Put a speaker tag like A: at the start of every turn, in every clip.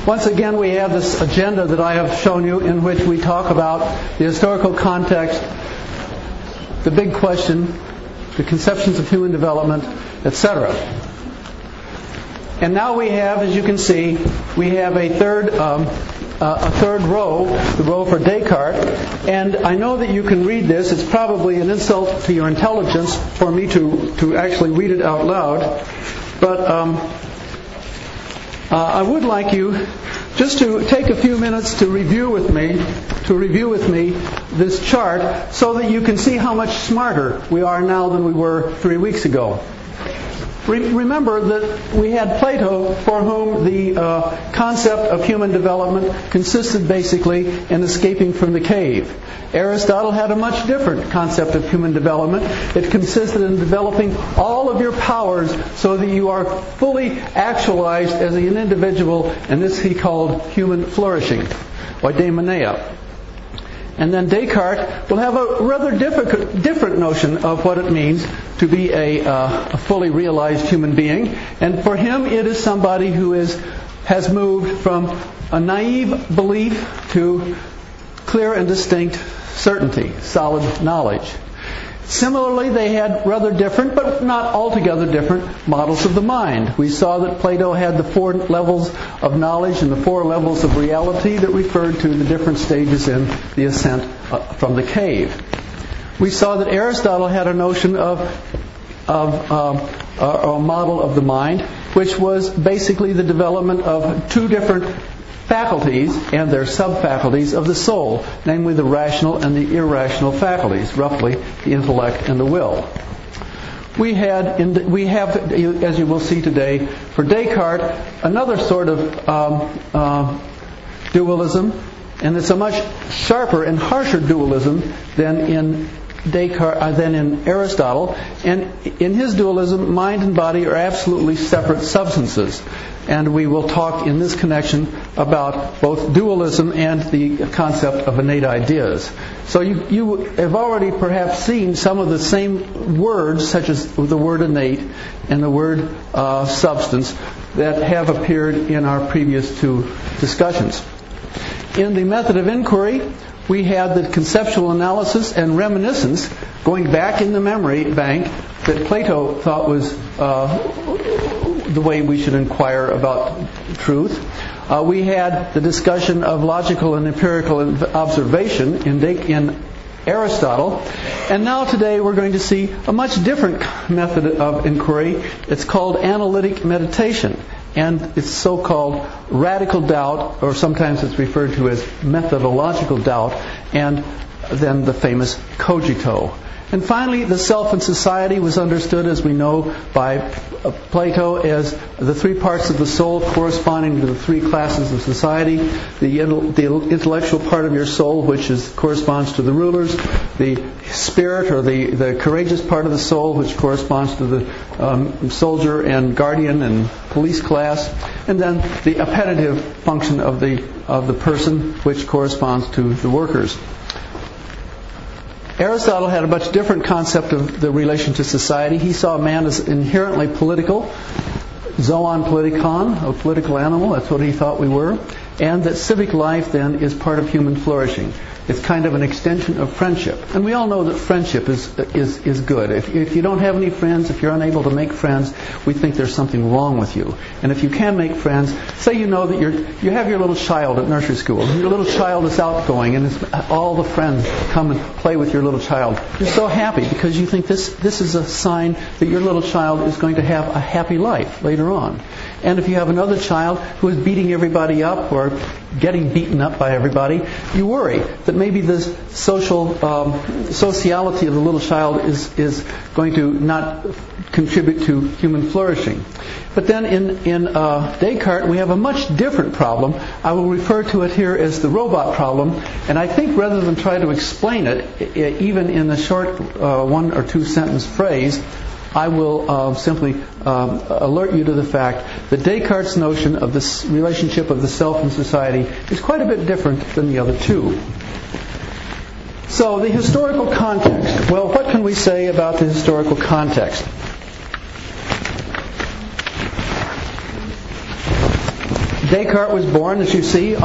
A: Once again, we have this agenda that I have shown you in which we talk about the historical context, the big question, the conceptions of human development, etc. And now we have, as you can see, we have a third row, the row for Descartes. And I know that you can read this. It's probably an insult to your intelligence for me to actually read it out loud. But I would like you just to take a few minutes to review with me this chart so that you can see how much smarter we are now than we were 3 weeks ago. Remember that we had Plato, for whom the concept of human development consisted basically in escaping from the cave. Aristotle had a much different concept of human development. It consisted in developing all of your powers so that you are fully actualized as an individual, and this he called human flourishing, or daimonia. And then Descartes will have a rather different notion of what it means to be a fully realized human being. And for him, it is somebody who has moved from a naive belief to clear and distinct certainty, solid knowledge. Similarly, they had rather different, but not altogether different, models of the mind. We saw that Plato had the 4 levels of knowledge and the 4 levels of reality that referred to the different stages in the ascent from the cave. We saw that Aristotle had a notion of a model of the mind, which was basically the development of 2 different faculties and their sub-faculties of the soul, namely the rational and the irrational faculties, roughly the intellect and the will. We have, as you will see today, for Descartes, another sort of dualism, and it's a much sharper and harsher dualism than in Aristotle. And in his dualism, mind and body are absolutely separate substances. And we will talk in this connection about both dualism and the concept of innate ideas. So you have already perhaps seen some of the same words, such as the word innate and the word substance, that have appeared in our previous 2 discussions. In the method of inquiry, we had the conceptual analysis and reminiscence going back in the memory bank that Plato thought was the way we should inquire about truth. We had the discussion of logical and empirical observation in Aristotle. And now today we're going to see a much different method of inquiry. It's called analytic meditation. And it's so-called radical doubt, or sometimes it's referred to as methodological doubt, and then the famous cogito. And finally, the self and society was understood, as we know, by Plato as the 3 parts of the soul corresponding to the 3 classes of society. The intellectual part of your soul, which corresponds to the rulers. The spirit, or the courageous part of the soul, which corresponds to the soldier and guardian and police class. And then the appetitive function of the person, which corresponds to the workers. Aristotle had a much different concept of the relation to society. He saw man as inherently political, zoon politikon, a political animal, that's what he thought we were, and that civic life then is part of human flourishing. It's kind of an extension of friendship. And we all know that friendship is good. If you don't have any friends, if you're unable to make friends, we think there's something wrong with you. And if you can make friends, say you know that you have your little child at nursery school, and your little child is outgoing, and all the friends come and play with your little child. You're so happy because you think this is a sign that your little child is going to have a happy life later on. And if you have another child who is beating everybody up or getting beaten up by everybody, you worry that maybe the sociality of the little child is going to not contribute to human flourishing. But then in Descartes, we have a much different problem. I will refer to it here as the robot problem. And I think rather than try to explain it, even in a short 1 or 2 sentence phrase, I will simply alert you to the fact that Descartes' notion of this relationship of the self and society is quite a bit different than the other 2. So the historical context. Well, what can we say about the historical context? Descartes was born, as you see, in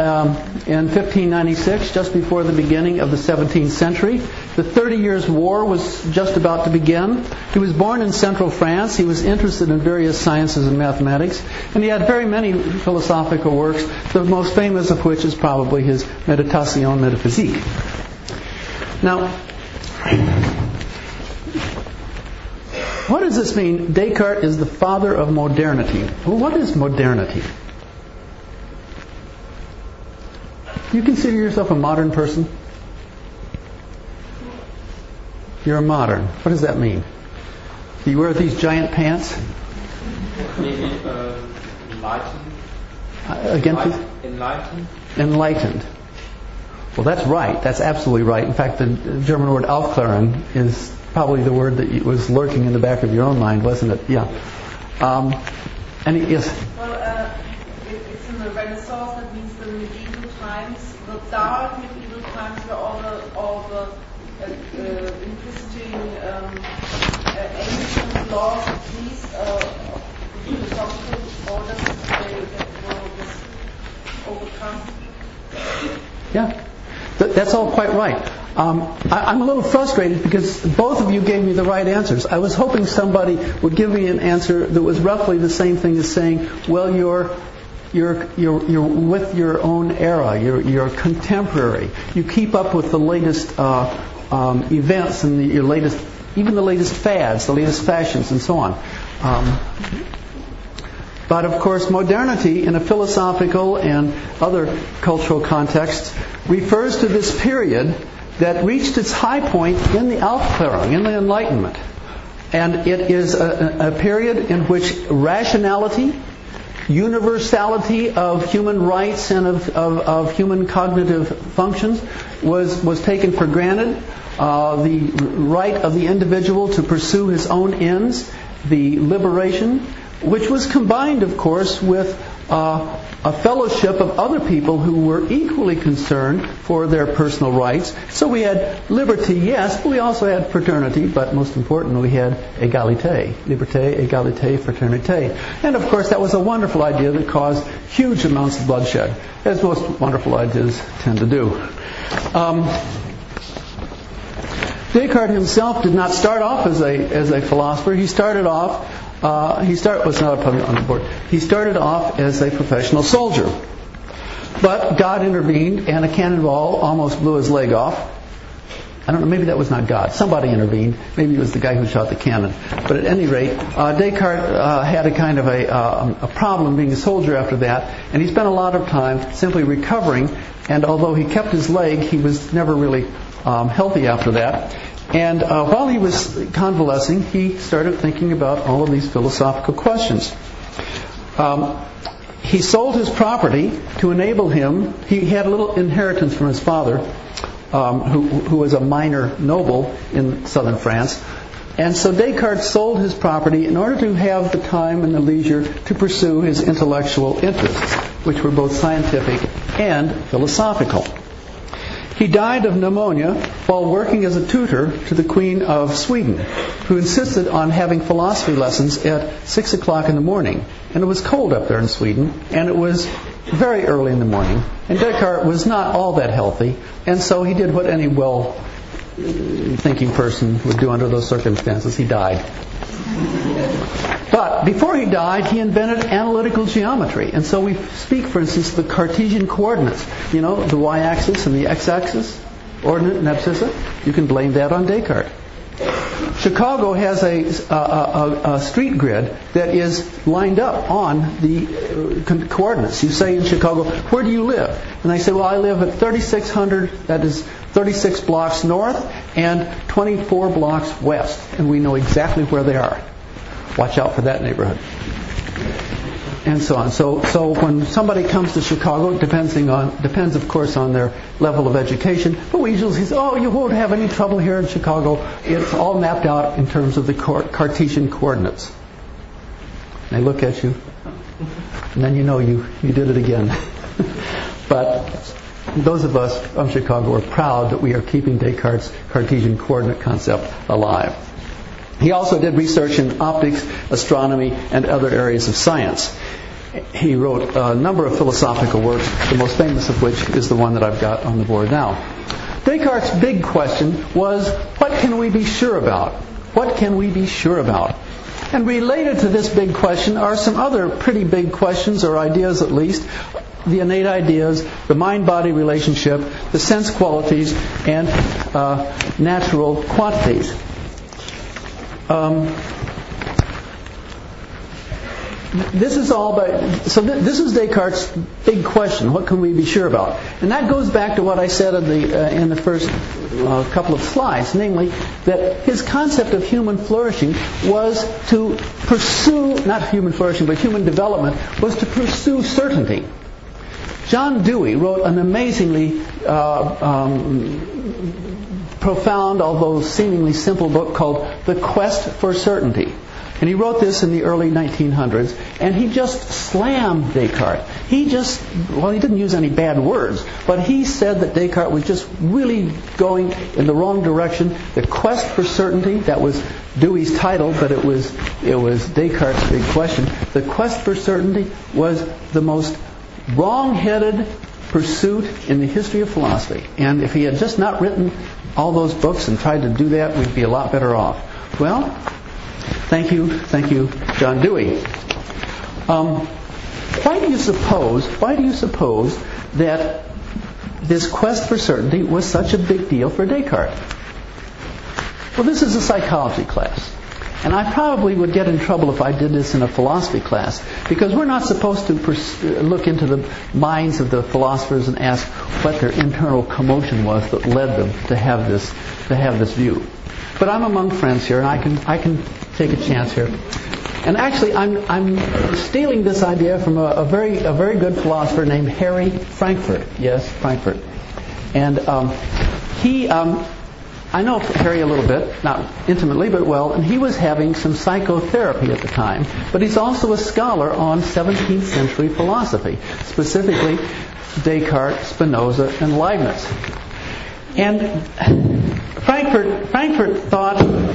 A: 1596, just before the beginning of the 17th century. The 30 Years' War was just about to begin. He was born in central France. He was interested in various sciences and mathematics, and he had very many philosophical works, the most famous of which is probably his Méditation métaphysique. Now, what does this mean? Descartes is the father of modernity. Well, what is modernity? Do you consider yourself a modern person? You're a modern. What does that mean? Do you wear these giant pants?
B: Maybe enlightened.
A: Again, please?
B: Enlightened.
A: Enlightened. Well, that's right. That's absolutely right. In fact, the German word Aufklärung is probably the word that was lurking in the back of your own mind, wasn't it? Yeah. Yes.
C: Well, it's in the Renaissance. That means the medieval times, the dark medieval times, where all the interesting ancient laws of these philosophical orders that were overcome.
A: Yeah. That's all quite right. I'm a little frustrated because both of you gave me the right answers. I was hoping somebody would give me an answer that was roughly the same thing as saying, well, you're with your own era. You're contemporary. You keep up with the latest events and even the latest fads, the latest fashions, and so on. But of course, modernity in a philosophical and other cultural context refers to this period that reached its high point in the Aufklärung, in the Enlightenment. And it is a period in which rationality, universality of human rights and of human cognitive functions was taken for granted. The right of the individual to pursue his own ends, the liberation, which was combined, of course, with a fellowship of other people who were equally concerned for their personal rights. So we had liberty, yes, but we also had fraternity, but most importantly, we had égalité. Liberté, égalité, fraternité. And of course, that was a wonderful idea that caused huge amounts of bloodshed, as most wonderful ideas tend to do. Descartes himself did not start off as a philosopher. He started off He started off as a professional soldier. But God intervened and a cannonball almost blew his leg off. I don't know, maybe that was not God. Somebody intervened. Maybe it was the guy who shot the cannon. But at any rate, Descartes had a kind of a problem being a soldier after that, and he spent a lot of time simply recovering, and although he kept his leg, he was never really healthy after that. And while he was convalescing, he started thinking about all of these philosophical questions. He sold his property to enable him. He had a little inheritance from his father, who was a minor noble in southern France. And so Descartes sold his property in order to have the time and the leisure to pursue his intellectual interests, which were both scientific and philosophical. He died of pneumonia while working as a tutor to the Queen of Sweden, who insisted on having philosophy lessons at 6 o'clock in the morning. And it was cold up there in Sweden, and it was very early in the morning. And Descartes was not all that healthy, and so he did what any well-thinking person would do under those circumstances. He died. But before he died, he invented analytical geometry. And so we speak, for instance, of the Cartesian coordinates. You know, the y-axis and the x-axis, ordinate and abscissa. You can blame that on Descartes. Chicago has a street grid that is lined up on the coordinates. You say in Chicago, where do you live? And they say, well, I live at 3600, that is 36 blocks north and 24 blocks west. And we know exactly where they are. Watch out for that neighborhood. And so on. So when somebody comes to Chicago, it depends of course on their level of education, but we usually say, oh, you won't have any trouble here in Chicago. It's all mapped out in terms of the Cartesian coordinates. And they look at you, and then you know you did it again. But those of us from Chicago are proud that we are keeping Descartes' Cartesian coordinate concept alive. He also did research in optics, astronomy, and other areas of science. He wrote a number of philosophical works, the most famous of which is the one that I've got on the board now. Descartes' big question was, what can we be sure about? What can we be sure about? And related to this big question are some other pretty big questions, or ideas at least, the innate ideas, the mind-body relationship, the sense qualities, and natural quantities. This is Descartes' big question. What can we be sure about? And that goes back to what I said in the first couple of slides, namely that his concept of human flourishing was to pursue, not human flourishing, but human development, was to pursue certainty. John Dewey wrote an amazingly profound, although seemingly simple book called The Quest for Certainty. And he wrote this in the early 1900s, and he just slammed Descartes. He didn't use any bad words, but he said that Descartes was just really going in the wrong direction. The Quest for Certainty, that was Dewey's title, but it was Descartes' big question. The Quest for Certainty was the most wrong-headed pursuit in the history of philosophy. And if he had just not written all those books and tried to do that, we'd be a lot better off. Well, thank you, John Dewey. Why do you suppose that this quest for certainty was such a big deal for Descartes? Well, this is a psychology class. And I probably would get in trouble if I did this in a philosophy class, because we're not supposed to look into the minds of the philosophers and ask what their internal commotion was that led them to have this view. But I'm among friends here, and I can take a chance here. And actually, I'm stealing this idea from a very good philosopher named Harry Frankfurt. Yes, Frankfurt. And I know Harry a little bit, not intimately, but well, and he was having some psychotherapy at the time, but he's also a scholar on 17th century philosophy, specifically Descartes, Spinoza, and Leibniz. And Frankfurt thought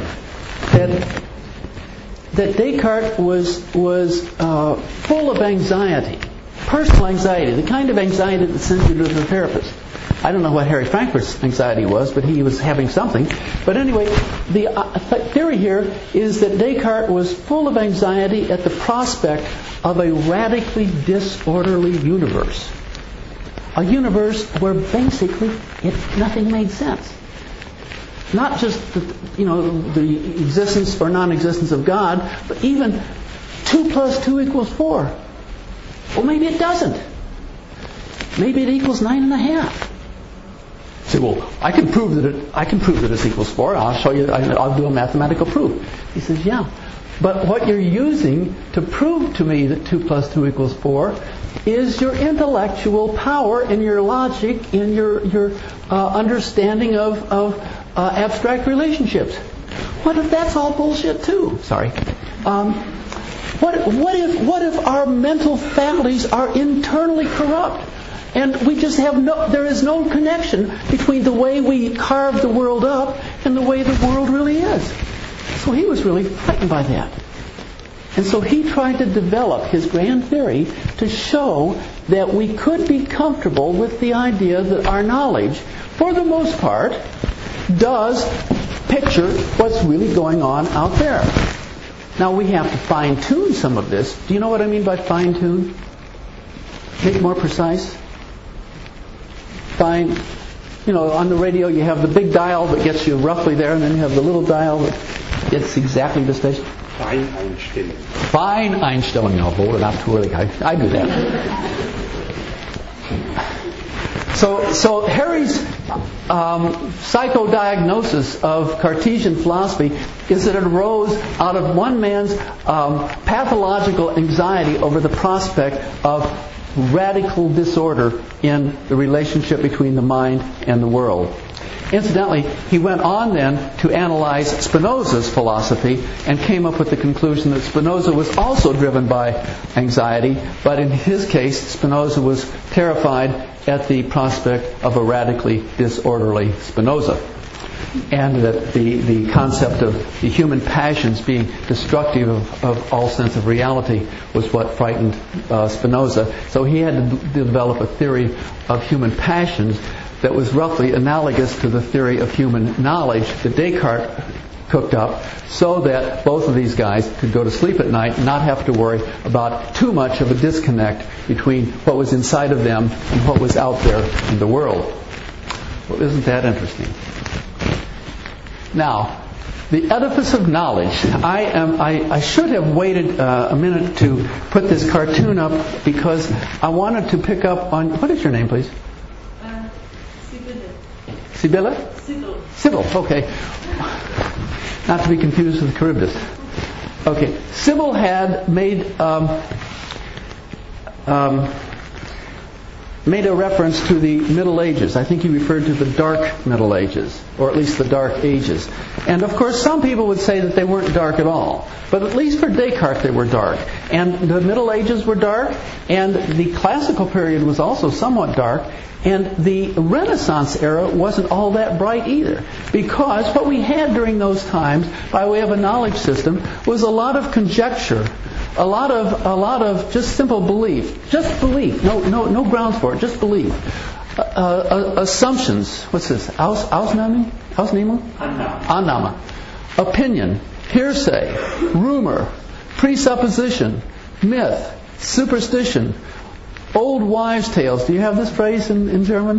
A: that Descartes was full of anxiety, personal anxiety, the kind of anxiety that sends you to the therapist. I don't know what Harry Frankfurt's anxiety was, but he was having something. But anyway, the theory here is that Descartes was full of anxiety at the prospect of a radically disorderly universe. A universe where basically nothing made sense. Not just the existence or non-existence of God, but even 2 + 2 = 4. Well, maybe it doesn't. Maybe it equals 9.5. Say, well, I can prove that it equals 4. I'll show you. I'll do a mathematical proof. He says, yeah, but what you're using to prove to me that 2 + 2 = 4 is your intellectual power and your logic and your understanding of abstract relationships. What if that's all bullshit too? Sorry. What if our mental faculties are internally corrupt? And we just there is no connection between the way we carve the world up and the way the world really is. So he was really frightened by that. And so he tried to develop his grand theory to show that we could be comfortable with the idea that our knowledge, for the most part, does picture what's really going on out there. Now we have to fine-tune some of this. Do you know what I mean by fine-tune? Make it more precise? On the radio you have the big dial that gets you roughly there, and then you have the little dial that gets exactly the station. Fine Einstellung. No, hold it up too early. I do that. So Harry's psychodiagnosis of Cartesian philosophy is that it arose out of one man's pathological anxiety over the prospect of radical disorder in the relationship between the mind and the world. Incidentally, he went on then to analyze Spinoza's philosophy and came up with the conclusion that Spinoza was also driven by anxiety, but in his case, Spinoza was terrified at the prospect of a radically disorderly Spinoza. and that the concept of the human passions being destructive of all sense of reality was what frightened Spinoza. So he had to develop a theory of human passions that was roughly analogous to the theory of human knowledge that Descartes cooked up, so that both of these guys could go to sleep at night and not have to worry about too much of a disconnect between what was inside of them and what was out there in the world. Well, isn't that interesting? Now, the edifice of knowledge. I should have waited a minute to put this cartoon up because I wanted to pick up on... What is your name, please?
C: Sibylle.
A: Sibylle? Sybil, okay. Not to be confused with Charybdis. Okay, Sybil had made a reference to the Middle Ages. I think he referred to the Dark Middle Ages, or at least the Dark Ages. And of course, some people would say that they weren't dark at all. But at least for Descartes, they were dark. And the Middle Ages were dark, and the Classical period was also somewhat dark. And the Renaissance era wasn't all that bright either, because what we had during those times, by way of a knowledge system, was a lot of conjecture, a lot of just simple belief, no grounds for it, just belief, assumptions. What's this? Ausnahme? Annahme. Opinion, hearsay, rumor, presupposition, myth, superstition. Old wives' tales. Do you have this phrase in German?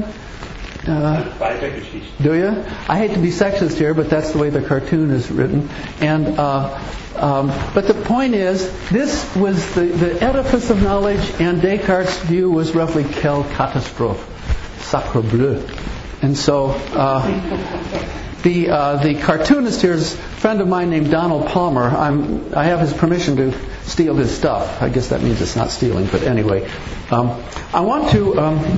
A: Do you? I hate to be sexist here, but that's the way the cartoon is written. And but the point is, this was the edifice of knowledge, and Descartes' view was roughly quelle catastrophe, sacre bleu. And so the cartoonist here is a friend of mine named Donald Palmer. I have his permission to steal his stuff. I guess that means it's not stealing, but anyway. I want to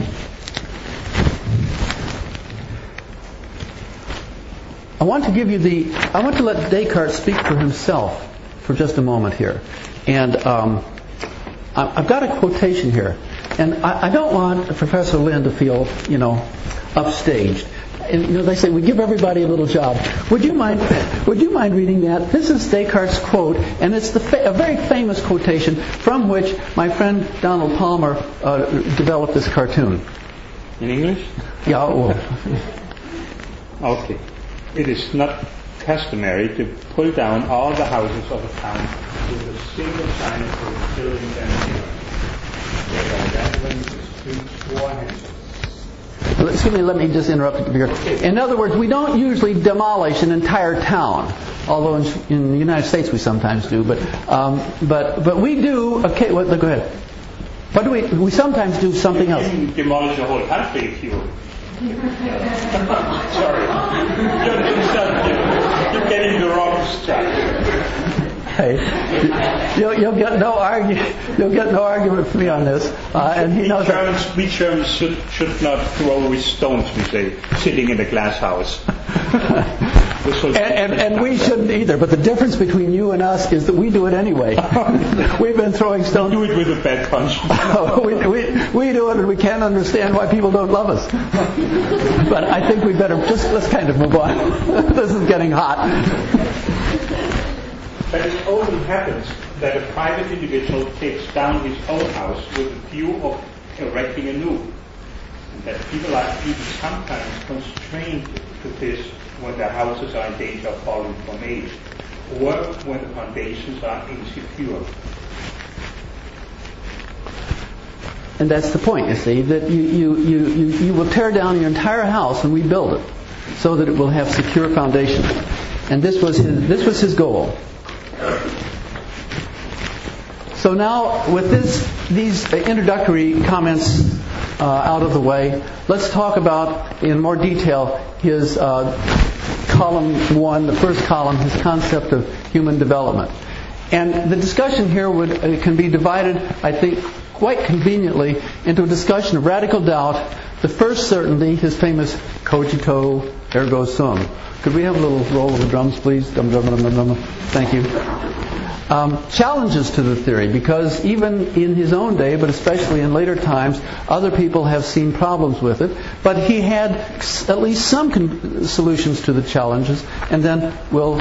A: let Descartes speak for himself for just a moment here. And I've got a quotation here. And I don't want Professor Lynn to feel, upstaged. And, they say we give everybody a little job. Would you mind reading that? This is Descartes' quote, and it's a very famous quotation from which my friend Donald Palmer developed this cartoon.
D: In English?
A: Yeah. Well.
D: Okay. It is not customary to pull down all the houses of a town with a single sign for building them here.
A: Let me just interrupt here. In other words, we don't usually demolish an entire town, although in the United States we sometimes do. But we do. Okay, go ahead. What do we sometimes do something else?
D: You can demolish a whole country if you. Sorry, you're getting the wrong strike.
A: Hey, you'll get no argument from me on this. And he knows that.
D: We Germans should not throw away stones, we say, sitting in a glass house.
A: and we shouldn't either. But the difference between you and us is that we do it anyway. We've been throwing stones.
D: Do it with a bad conscience.
A: we do it, and we can't understand why people don't love us. But I think we better let's kind of move on. This is getting hot.
D: But it often happens that a private individual takes down his own house with a view of erecting a new, and that people are even sometimes constrained to this when their houses are in danger of falling from age, or when the foundations are insecure.
A: And that's the point, you see, that you will tear down your entire house and rebuild it so that it will have secure foundations. And this was his goal. So now, with these introductory comments out of the way, let's talk about in more detail his column 1, the first column, his concept of human development. And the discussion here can be divided, I think, quite conveniently into a discussion of radical doubt, the first certainty, his famous cogito ergo sum. Could we have a little roll of the drums, please? Dum, dum, dum, dum, dum. Thank you. challenges to the theory, because even in his own day, but especially in later times, other people have seen problems with it. But he had at least some solutions to the challenges, and then we'll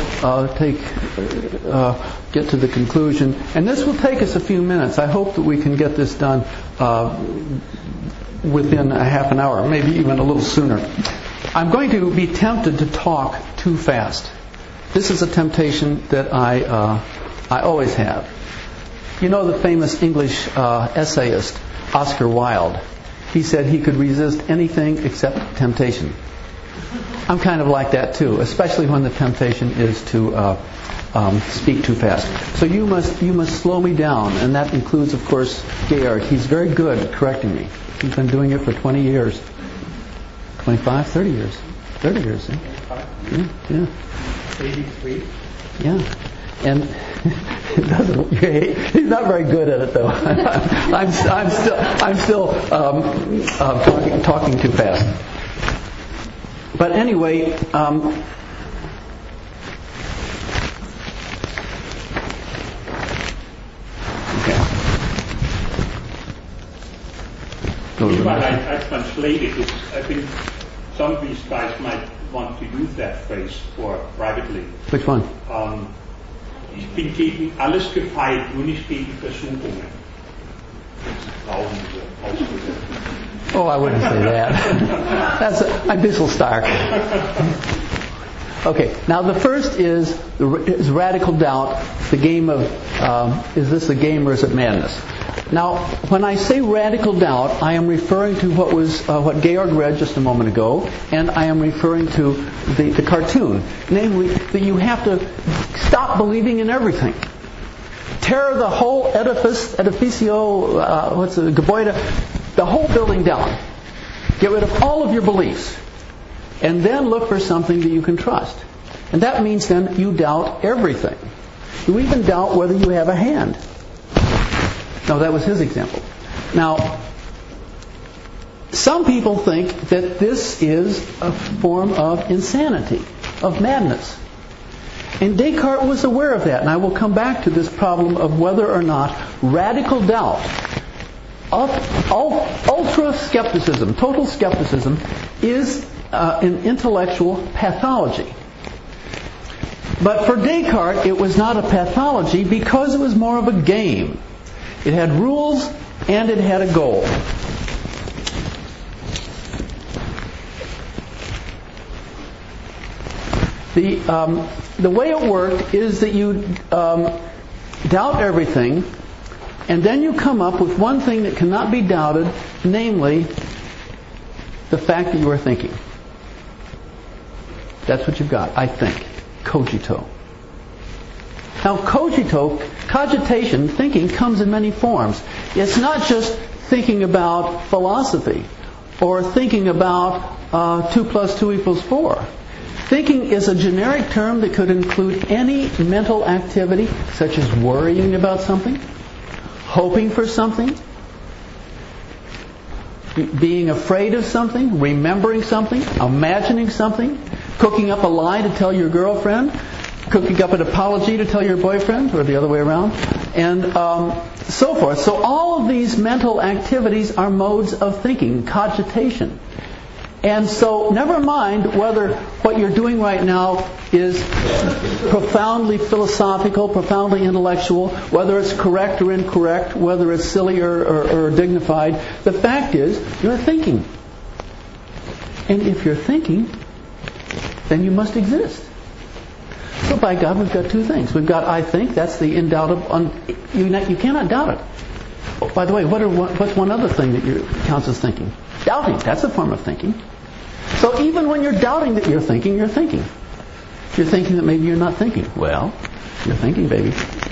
A: get to the conclusion. And this will take us a few minutes. I hope that we can get this done within a half an hour, maybe even a little sooner. I'm going to be tempted to talk too fast. This is a temptation that I always have. You know the famous English essayist Oscar Wilde. He said he could resist anything except temptation. I'm kind of like that too, especially when the temptation is to speak too fast. So you must slow me down, and that includes, of course, Georg. He's very good at correcting me. He's been doing it for 20 years. 25, 30 years. 30 years, eh? Yeah.
D: 83.
A: Yeah. And he's not very good at it, though. I'm still talking too fast. But anyway,
D: While I translate it, I think some of these guys might want to use that phrase for privately.
A: Which one?
D: Ich bin gegen alles gefeit, nur nicht gegen Versuchungen.
A: Oh, I wouldn't say that. That's a bisschen stark. Okay, now the first is radical doubt, the game of, is this a game or is it madness? Now, when I say radical doubt, I am referring to what Georg read just a moment ago, and I am referring to the cartoon. Namely, that you have to stop believing in everything. Tear the whole Gebäude, the whole building down. Get rid of all of your beliefs. And then look for something that you can trust. And that means then you doubt everything. You even doubt whether you have a hand. No, that was his example. Now, some people think that this is a form of insanity, of madness. And Descartes was aware of that. And I will come back to this problem of whether or not radical doubt, ultra skepticism, total skepticism, is an intellectual pathology. But for Descartes, it was not a pathology because it was more of a game. It had rules and it had a goal. The way it worked is that you doubt everything, and then you come up with one thing that cannot be doubted, namely the fact that you are thinking. That's what you've got, I think. Cogito. Now, cogitation, thinking, comes in many forms. It's not just thinking about philosophy or thinking about 2 + 2 = 4. Thinking is a generic term that could include any mental activity, such as worrying about something, hoping for something, being afraid of something, remembering something, imagining something, cooking up a lie to tell your girlfriend, cooking up an apology to tell your boyfriend, or the other way around, and so forth. So all of these mental activities are modes of thinking, cogitation. And so never mind whether what you're doing right now is profoundly philosophical, profoundly intellectual, whether it's correct or incorrect, whether it's silly or dignified. The fact is, you're thinking. And if you're thinking, then you must exist. So by God, we've got 2 things. We've got I think, that's the indoubt you cannot doubt it. Oh, by the way, what's one other thing that counts as thinking? Doubting, that's a form of thinking. So even when you're doubting that you're thinking, you're thinking. You're thinking that maybe you're not thinking. Well, you're thinking, baby.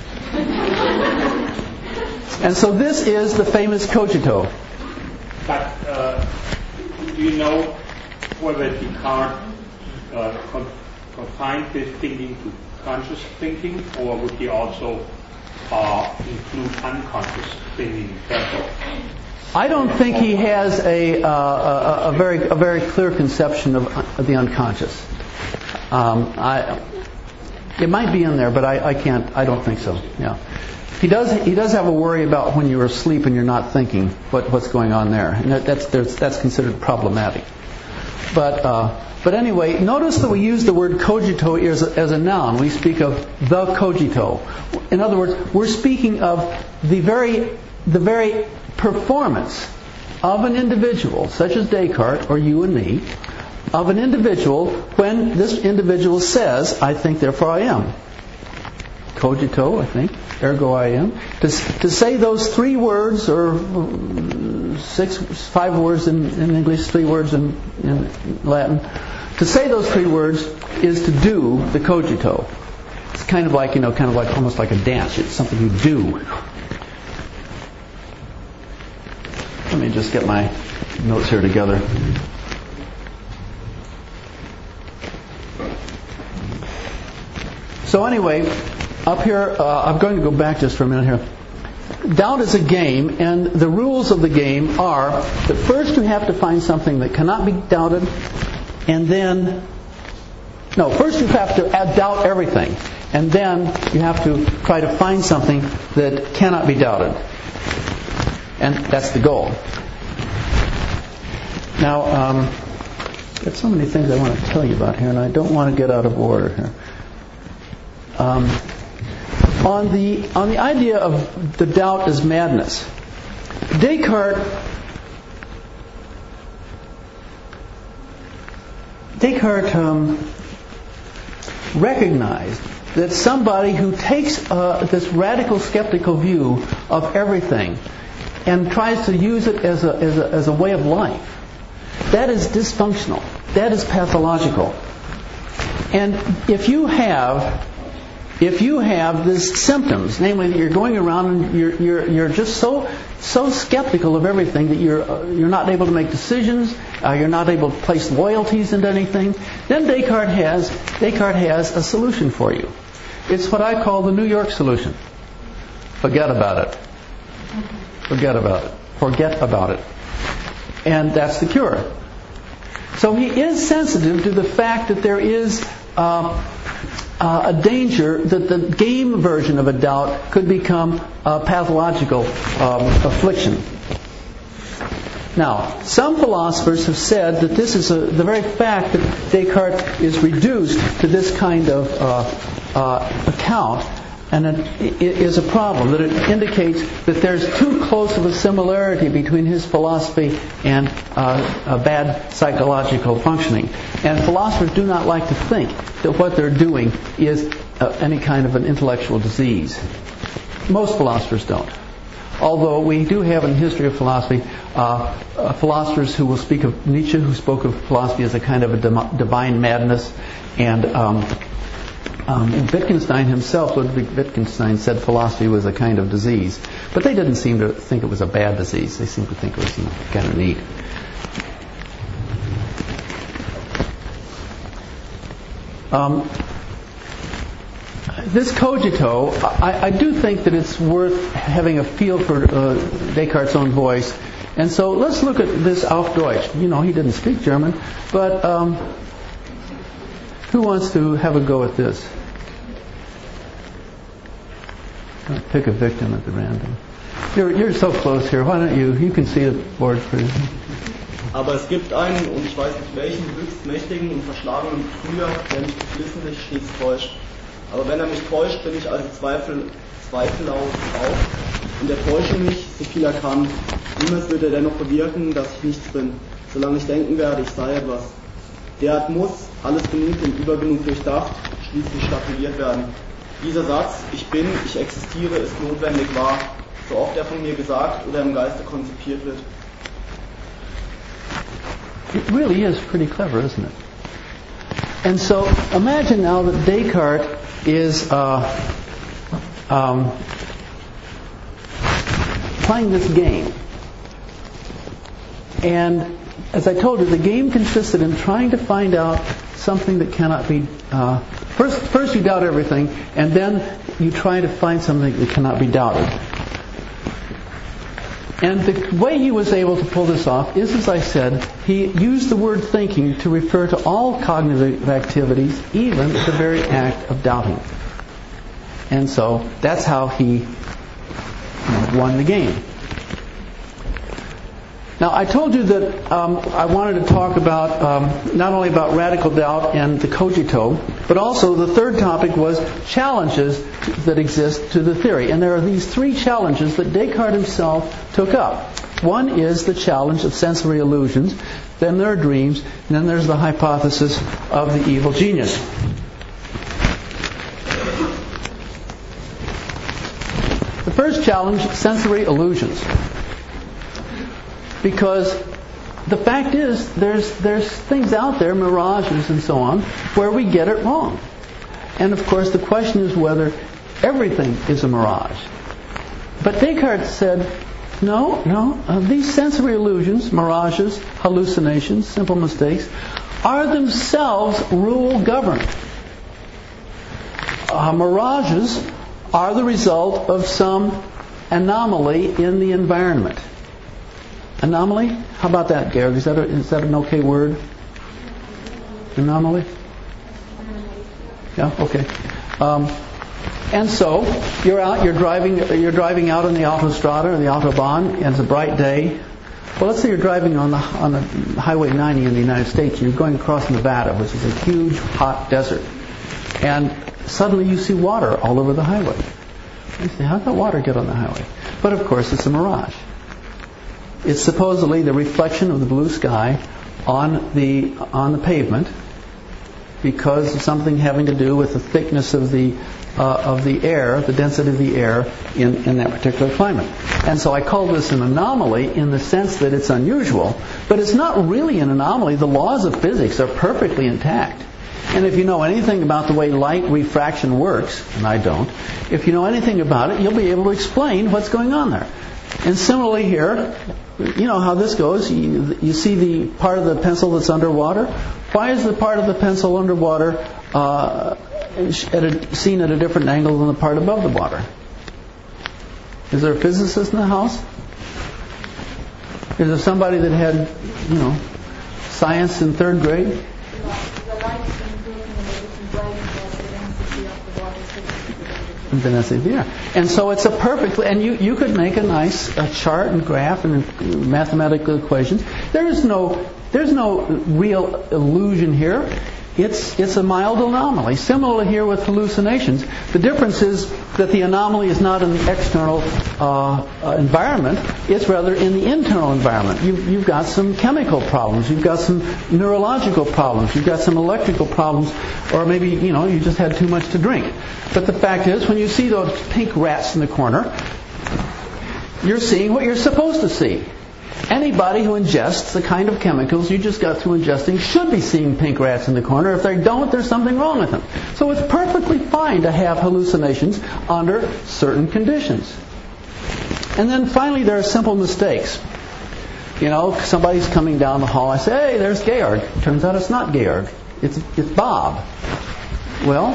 A: And so this is the famous cogito.
D: But do you know whether Descartes confined his thinking to conscious thinking, or would he also include unconscious thinking?
A: I don't think he has a very clear conception of the unconscious. It might be in there, but I can't. I don't think so. Yeah, he does have a worry about when you're asleep and you're not thinking what's going on there, and that's considered problematic. But anyway, notice that we use the word cogito as a noun. We speak of the cogito. In other words, we're speaking of the very performance of an individual, such as Descartes or you and me, of an individual when this individual says, I think, therefore I am. Cogito, I think, ergo I am. To say those 3 words, or 5 words in English, 3 words in Latin, to say those 3 words is to do the cogito. It's kind of like almost like a dance. It's something you do. Let me just get my notes here together. So anyway, up here, I'm going to go back just for a minute here. Doubt is a game, and the rules of the game are that first you have to find something that cannot be doubted, and then... No, first you have to doubt everything, and then you have to try to find something that cannot be doubted. And that's the goal. Now, there's so many things I want to tell you about here, and I don't want to get out of order here. On the idea of the doubt as madness, Descartes recognized that somebody who takes this radical skeptical view of everything and tries to use it as a way of life, that is dysfunctional. That is pathological. And if you have these symptoms, namely that you're going around and you're just so skeptical of everything that you're not able to make decisions, you're not able to place loyalties into anything, then Descartes has a solution for you. It's what I call the New York solution. Forget about it. Forget about it. Forget about it. And that's the cure. So he is sensitive to the fact that there is a danger that the game version of a doubt could become a pathological affliction. Now, some philosophers have said that this is the very fact that Descartes is reduced to this kind of account, and it is a problem, that it indicates that there's too close of a similarity between his philosophy and a bad psychological functioning. And philosophers do not like to think that what they're doing is any kind of an intellectual disease. Most philosophers don't. Although we do have in the history of philosophy philosophers who will speak of Nietzsche, who spoke of philosophy as a kind of a divine madness, and Wittgenstein himself, Ludwig Wittgenstein, said philosophy was a kind of disease. But they didn't seem to think it was a bad disease. They seemed to think it was kind of neat. This cogito, I do think that it's worth having a feel for Descartes' own voice. And so let's look at this auf Deutsch. You know, he didn't speak German, but who wants to have a go at this? I'll pick a victim at the random. You're so close here. Why don't you can see the board pretty.
E: Aber es gibt einen, und ich weiß nicht welchen, höchst mächtigen und verschlagenen Krieger, der mich geflissentlich stets täuscht. Aber wenn mich täuscht, bin ich also zweifellos auf, und er täusche mich, so viel er kann. Niemals wird er dennoch bewirken, dass ich nichts bin, solange ich denken werde, ich sei etwas. Derart muss alles genug und übergenug durchdacht, schließlich statuiert werden. Dieser Satz, ich bin, ich existiere, ist notwendig wahr, so oft er von mir gesagt oder im Geiste konzipiert wird.
A: It really is pretty clever, isn't it? And so imagine now that Descartes is playing this game. And as I told you, the game consisted in trying to find out something that cannot be... First you doubt everything, and then you try to find something that cannot be doubted. And the way he was able to pull this off is, as I said, he used the word thinking to refer to all cognitive activities, even the very act of doubting. And so that's how he won the game. Now, I told you that I wanted to talk about not only about radical doubt and the cogito, but also the third topic was challenges that exist to the theory. And there are these three challenges that Descartes himself took up. One is the challenge of sensory illusions, then there are dreams, and then there's the hypothesis of the evil genius. The first challenge, sensory illusions. Because the fact is, there's things out there, mirages and so on, where we get it wrong. And of course, the question is whether everything is a mirage. But Descartes said, no, these sensory illusions, mirages, hallucinations, simple mistakes, are themselves rule-governed. Mirages are the result of some anomaly in the environment. Anomaly? How about that, Georg? Is that an okay word? Anomaly? Yeah. Okay. And so you're driving out on the autostrada or the autobahn, and it's a bright day. Well, let's say you're driving on the Highway 90 in the United States. You're going across Nevada, which is a huge hot desert, and suddenly you see water all over the highway. You say, how did that water get on the highway? But of course, it's a mirage. It's supposedly the reflection of the blue sky on the pavement because of something having to do with the thickness of the air, the density of the air in that particular climate. And so I call this an anomaly in the sense that it's unusual, but it's not really an anomaly. The laws of physics are perfectly intact. And if you know anything about the way light refraction works, and I don't, if you know anything about it, you'll be able to explain what's going on there. And similarly here, you know how this goes. You see the part of the pencil that's underwater. Why is the part of the pencil underwater seen at a different angle than the part above the water? Is there a physicist in the house? Is there somebody that had, science in third grade?
F: The light is moving in a different way because the density of the water is
A: the density of the air. And so it's a perfect, and you could make a nice chart and graph and mathematical equations. There's no real illusion here. It's a mild anomaly. Similarly here with hallucinations. The difference is that the anomaly is not in the external environment. It's rather in the internal environment. You've got some chemical problems. You've got some neurological problems. You've got some electrical problems. Or maybe, you just had too much to drink. But the fact is, when you see those pink rats in the corner, you're seeing what you're supposed to see. Anybody who ingests the kind of chemicals you just got through ingesting should be seeing pink rats in the corner. If they don't, there's something wrong with them. So it's perfectly fine to have hallucinations under certain conditions. And then finally, there are simple mistakes. Somebody's coming down the hall. I say, hey, there's Georg. Turns out it's not Georg. It's Bob. Well,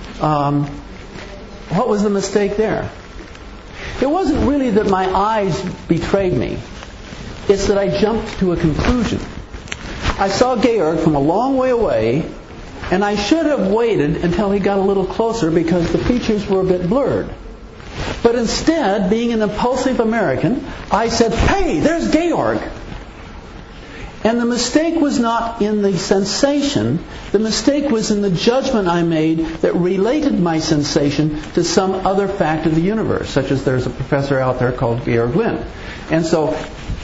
A: what was the mistake there? It wasn't really that my eyes betrayed me. It's that I jumped to a conclusion. I saw Georg from a long way away, and I should have waited until he got a little closer because the features were a bit blurred. But instead, being an impulsive American, I said, hey, there's Georg! And the mistake was not in the sensation. The mistake was in the judgment I made that related my sensation to some other fact of the universe, such as there's a professor out there called Georg Lind. And so,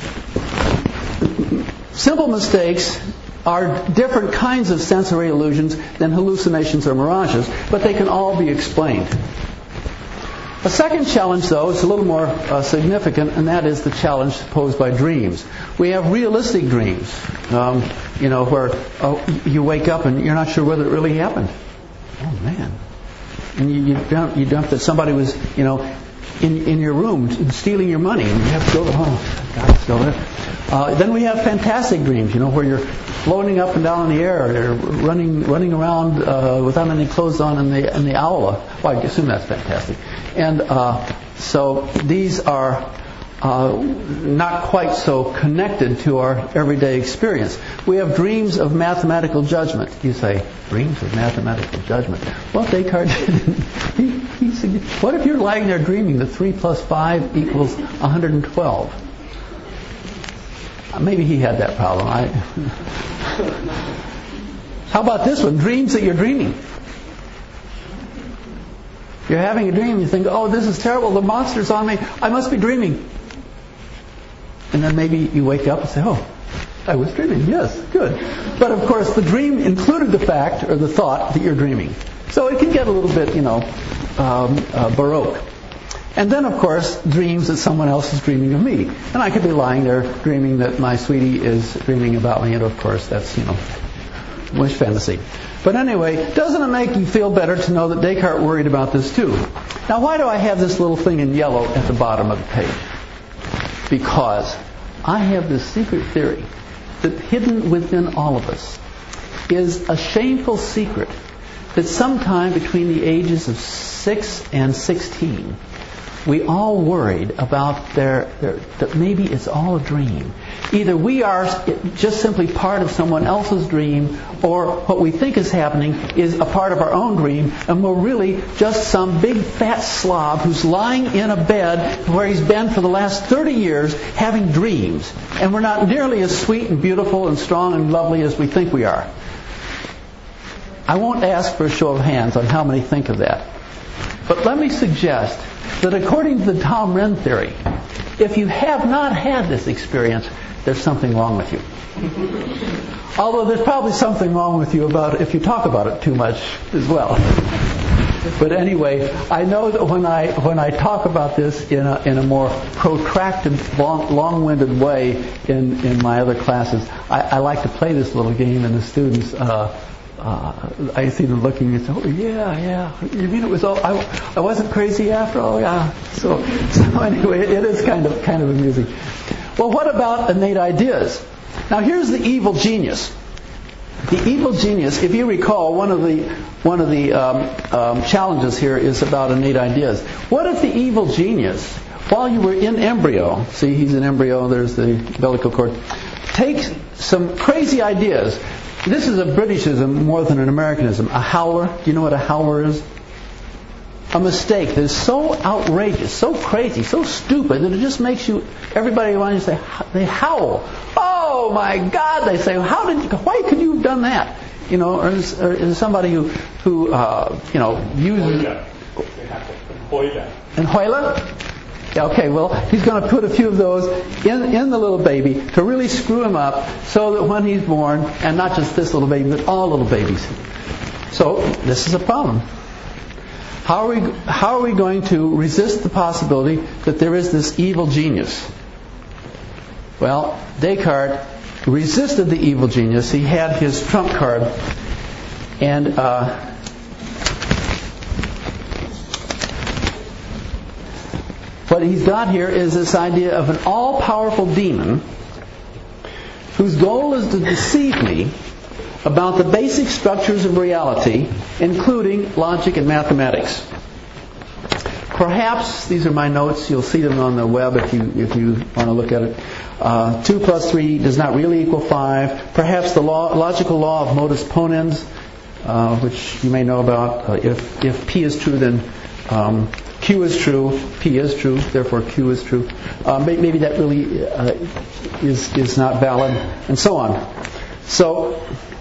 A: simple mistakes are different kinds of sensory illusions than hallucinations or mirages, but they can all be explained. A second challenge, though, is a little more significant, and that is the challenge posed by dreams. We have realistic dreams, where you wake up and you're not sure whether it really happened. Oh, man. And you dump that somebody was, in your room stealing your money, and you have to go, oh, God, it's still there. Then we have fantastic dreams, where you're floating up and down in the air, or running around without any clothes on in the aula. Well, I assume that's fantastic. And so these are not quite so connected to our everyday experience. We have dreams of mathematical judgment. You say, dreams of mathematical judgment. Well, Descartes didn't. He said, what if you're lying there dreaming that 3 plus 5 equals 112? Maybe he had that problem. How about this one? Dreams that you're dreaming. You're having a dream, you think, oh, this is terrible, the monster's on me, I must be dreaming. And then maybe you wake up and say, oh, I was dreaming, yes, good. But of course, the dream included the fact, or the thought, that you're dreaming. So it can get a little bit, baroque. And then, of course, dreams that someone else is dreaming of me. And I could be lying there dreaming that my sweetie is dreaming about me, and of course, that's, wish fantasy. But anyway, doesn't it make you feel better to know that Descartes worried about this too? Now, why do I have this little thing in yellow at the bottom of the page? Because I have this secret theory that hidden within all of us is a shameful secret that sometime between the ages of 6 and 16, we all worried about that maybe it's all a dream. Either we are just simply part of someone else's dream, or what we think is happening is a part of our own dream, and we're really just some big fat slob who's lying in a bed where he's been for the last 30 years having dreams. And we're not nearly as sweet and beautiful and strong and lovely as we think we are. I won't ask for a show of hands on how many think of that. But let me suggest that according to the Tom Wren theory, if you have not had this experience, there's something wrong with you. Although there's probably something wrong with you about if you talk about it too much as well. But anyway, I know that when I talk about this in a more protracted, long-winded way in my other classes, I like to play this little game, and the students I see them looking and say, oh, yeah. You mean it was all, I wasn't crazy after all? Yeah. So anyway, it is kind of amusing. Well, what about innate ideas? Now, here's the evil genius. The evil genius, if you recall, one of the challenges here is about innate ideas. What if the evil genius, while you were in embryo, see, he's in embryo, there's the umbilical cord, takes some crazy ideas. This is a Britishism more than an Americanism. A howler. Do you know what a howler is? A mistake that is so outrageous, so crazy, so stupid that it just makes everybody around you say, they howl. Oh my God, they say, why could you have done that? Or is somebody who uses... And Hoyle? Okay, well, he's going to put a few of those in the little baby to really screw him up so that when he's born, and not just this little baby, but all little babies. So, this is a problem. How are we going to resist the possibility that there is this evil genius? Well, Descartes resisted the evil genius. He had his trump card, and what he's got here is this idea of an all-powerful demon whose goal is to deceive me about the basic structures of reality, including logic and mathematics. Perhaps, these are my notes, you'll see them on the web if you want to look at it. 2 plus 3 does not really equal 5. Perhaps the logical law of modus ponens, which you may know about. If P is true, then Q is true, P is true, therefore Q is true. Maybe that really is not valid, and so on. So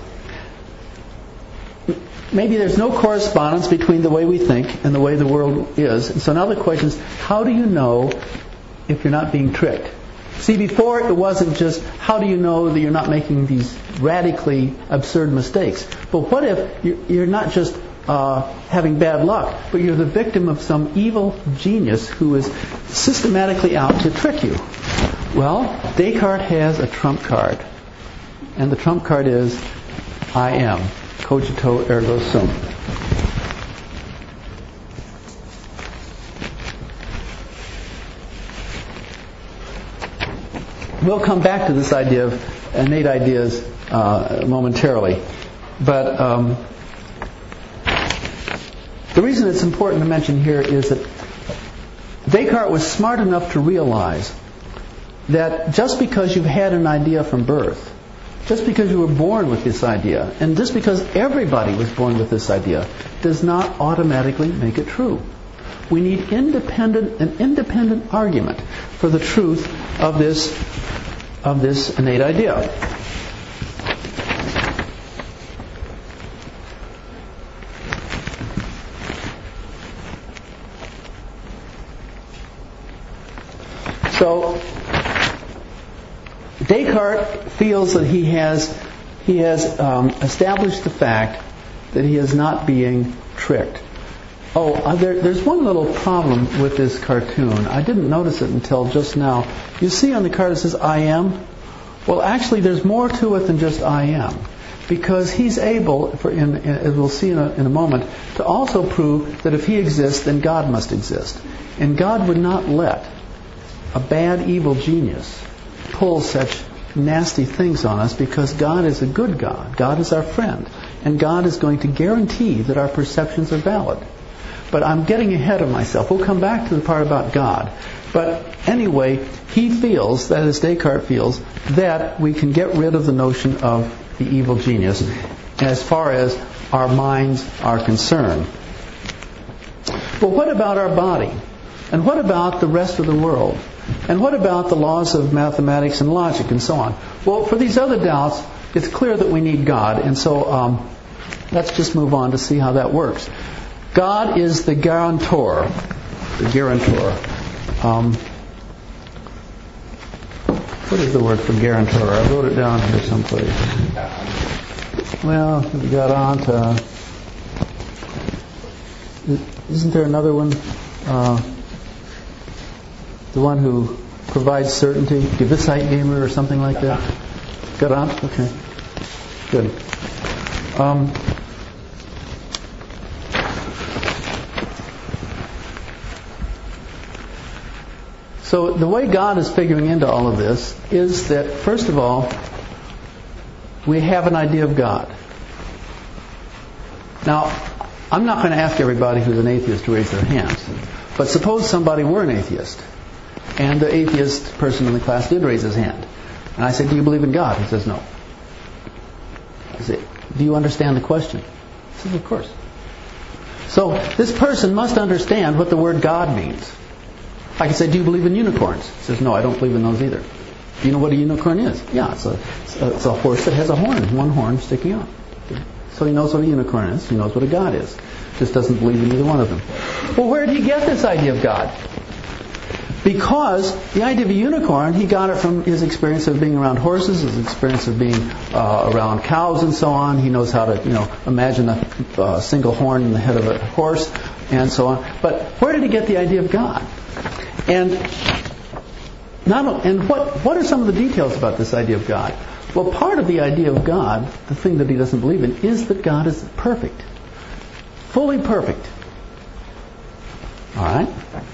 A: maybe there's no correspondence between the way we think and the way the world is. And so now the question is, how do you know if you're not being tricked? See, before it wasn't just, how do you know that you're not making these radically absurd mistakes? But what if you're not just having bad luck, but you're the victim of some evil genius who is systematically out to trick you? Well, Descartes has a trump card. And the trump card is, I am. Cogito ergo sum. We'll come back to this idea of innate ideas momentarily. But the reason it's important to mention here is that Descartes was smart enough to realize that just because you've had an idea from birth, just because you were born with this idea, and just because everybody was born with this idea, does not automatically make it true. We need an independent argument for the truth of this innate idea. So Descartes feels that he has established the fact that he is not being tricked. There's one little problem with this cartoon. I didn't notice it until just now. You see on the card it says I am. Well, actually, there's more to it than just I am, because he's able, as we'll see in a moment, to also prove that if he exists, then God must exist, and God would not let a bad, evil genius pull such nasty things on us, because God is a good God. God is our friend, and God is going to guarantee that our perceptions are valid. But I'm getting ahead of myself. We'll come back to the part about God. But anyway, he feels, that is Descartes feels, that we can get rid of the notion of the evil genius as far as our minds are concerned. But what about our body? And what about the rest of the world? And what about the laws of mathematics and logic and so on? Well, for these other doubts, it's clear that we need God. And so let's just move on to see how that works. God is the guarantor. The guarantor. What is the word for guarantor? I wrote it down here someplace. Well, we got on to... Isn't there another one? The one who provides certainty, Gewissheitgeber or something like that. Garant? Okay. Good. So the way God is figuring into all of this is that, first of all, we have an idea of God. Now, I'm not going to ask everybody who's an atheist to raise their hands, but suppose somebody were an atheist, and the atheist person in the class did raise his hand. And I said, do you believe in God? He says, no. I say, do you understand the question? He says, of course. So this person must understand what the word God means. I can say, do you believe in unicorns? He says, no, I don't believe in those either. Do you know what a unicorn is? Yeah, it's a horse that has a horn, one horn sticking out. So he knows what a unicorn is. He knows what a God is. Just doesn't believe in either one of them. Well, where did he get this idea of God? Because the idea of a unicorn, he got it from his experience of being around horses, his experience of being around cows and so on. He knows how to, imagine a single horn in the head of a horse and so on. But where did he get the idea of God? And what are some of the details about this idea of God? Well, part of the idea of God, the thing that he doesn't believe in, is that God is perfect. Fully perfect. All right?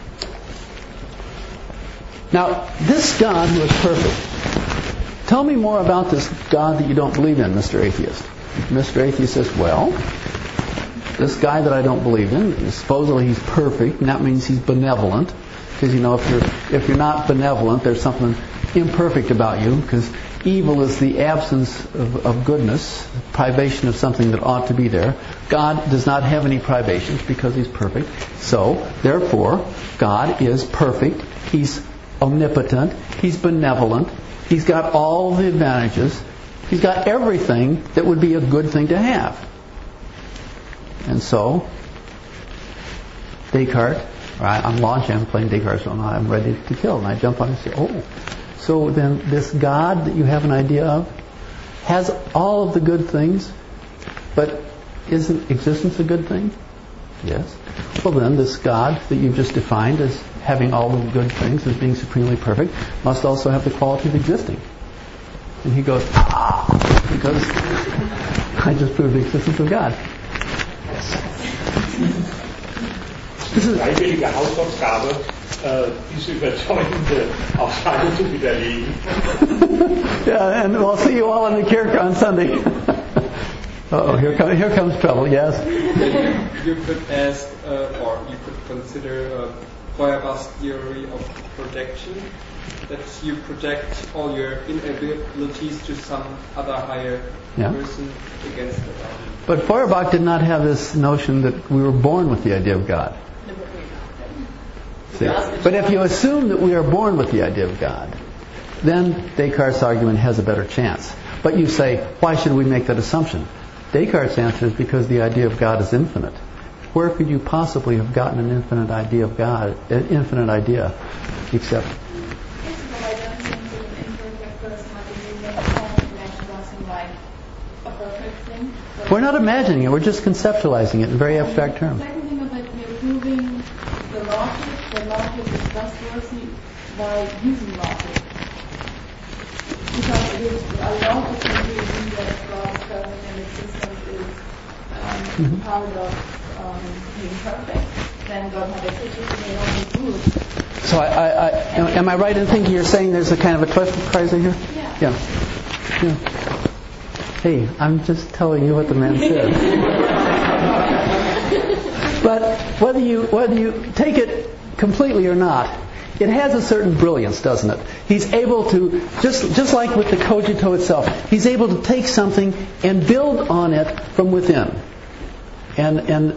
A: Now, this God who is perfect, tell me more about this God that you don't believe in, Mr. Atheist. Mr. Atheist says, well, this guy that I don't believe in, supposedly he's perfect, and that means he's benevolent. Because, if you're not benevolent, there's something imperfect about you, because evil is the absence of goodness, privation of something that ought to be there. God does not have any privations because he's perfect. So, therefore, God is perfect. He's omnipotent. He's benevolent. He's got all the advantages. He's got everything that would be a good thing to have. And so, Descartes, right, I'm playing Descartes, so I'm ready to kill. And I jump on and say, oh, so then this God that you have an idea of has all of the good things, but isn't existence a good thing? Yes. Well then, this God that you've just defined as having all the good things, as being supremely perfect, must also have the quality of existing. And he goes, because I just proved the existence of God.
D: Freiwillige Hausaufgabe, diese überzeugende Aussage zu widerlegen.
A: Yeah, and we'll see you all in the kirk on Sunday. Uh-oh, here comes trouble, yes?
B: You could ask, or you could consider Feuerbach's theory of projection, that you project all your inabilities to some other higher person against the God.
A: But Feuerbach did not have this notion that we were born with the idea of God. See? But if you assume that we are born with the idea of God, then Descartes' argument has a better chance. But you say, why should we make that assumption? Descartes' answer is because the idea of God is infinite. Where could you possibly have gotten an infinite idea of God, an infinite idea, except...
F: I don't think that an imperfect person like a human can imagine something like a perfect thing.
A: We're not imagining it, we're just conceptualizing it in very abstract terms.
F: The second thing is that we're proving the logic is trustworthy by using logic. Because it is a lot of conclusion that God's presence and existence is part of being perfect. Then God had a situation in all his rules.
A: So am I right in thinking you're saying there's a kind of a cliff Kaiser here? Yeah. Hey, I'm just telling you what the man said. But whether you take it completely or not, it has a certain brilliance, doesn't it? He's able to, just like with the cogito itself, he's able to take something and build on it from within. And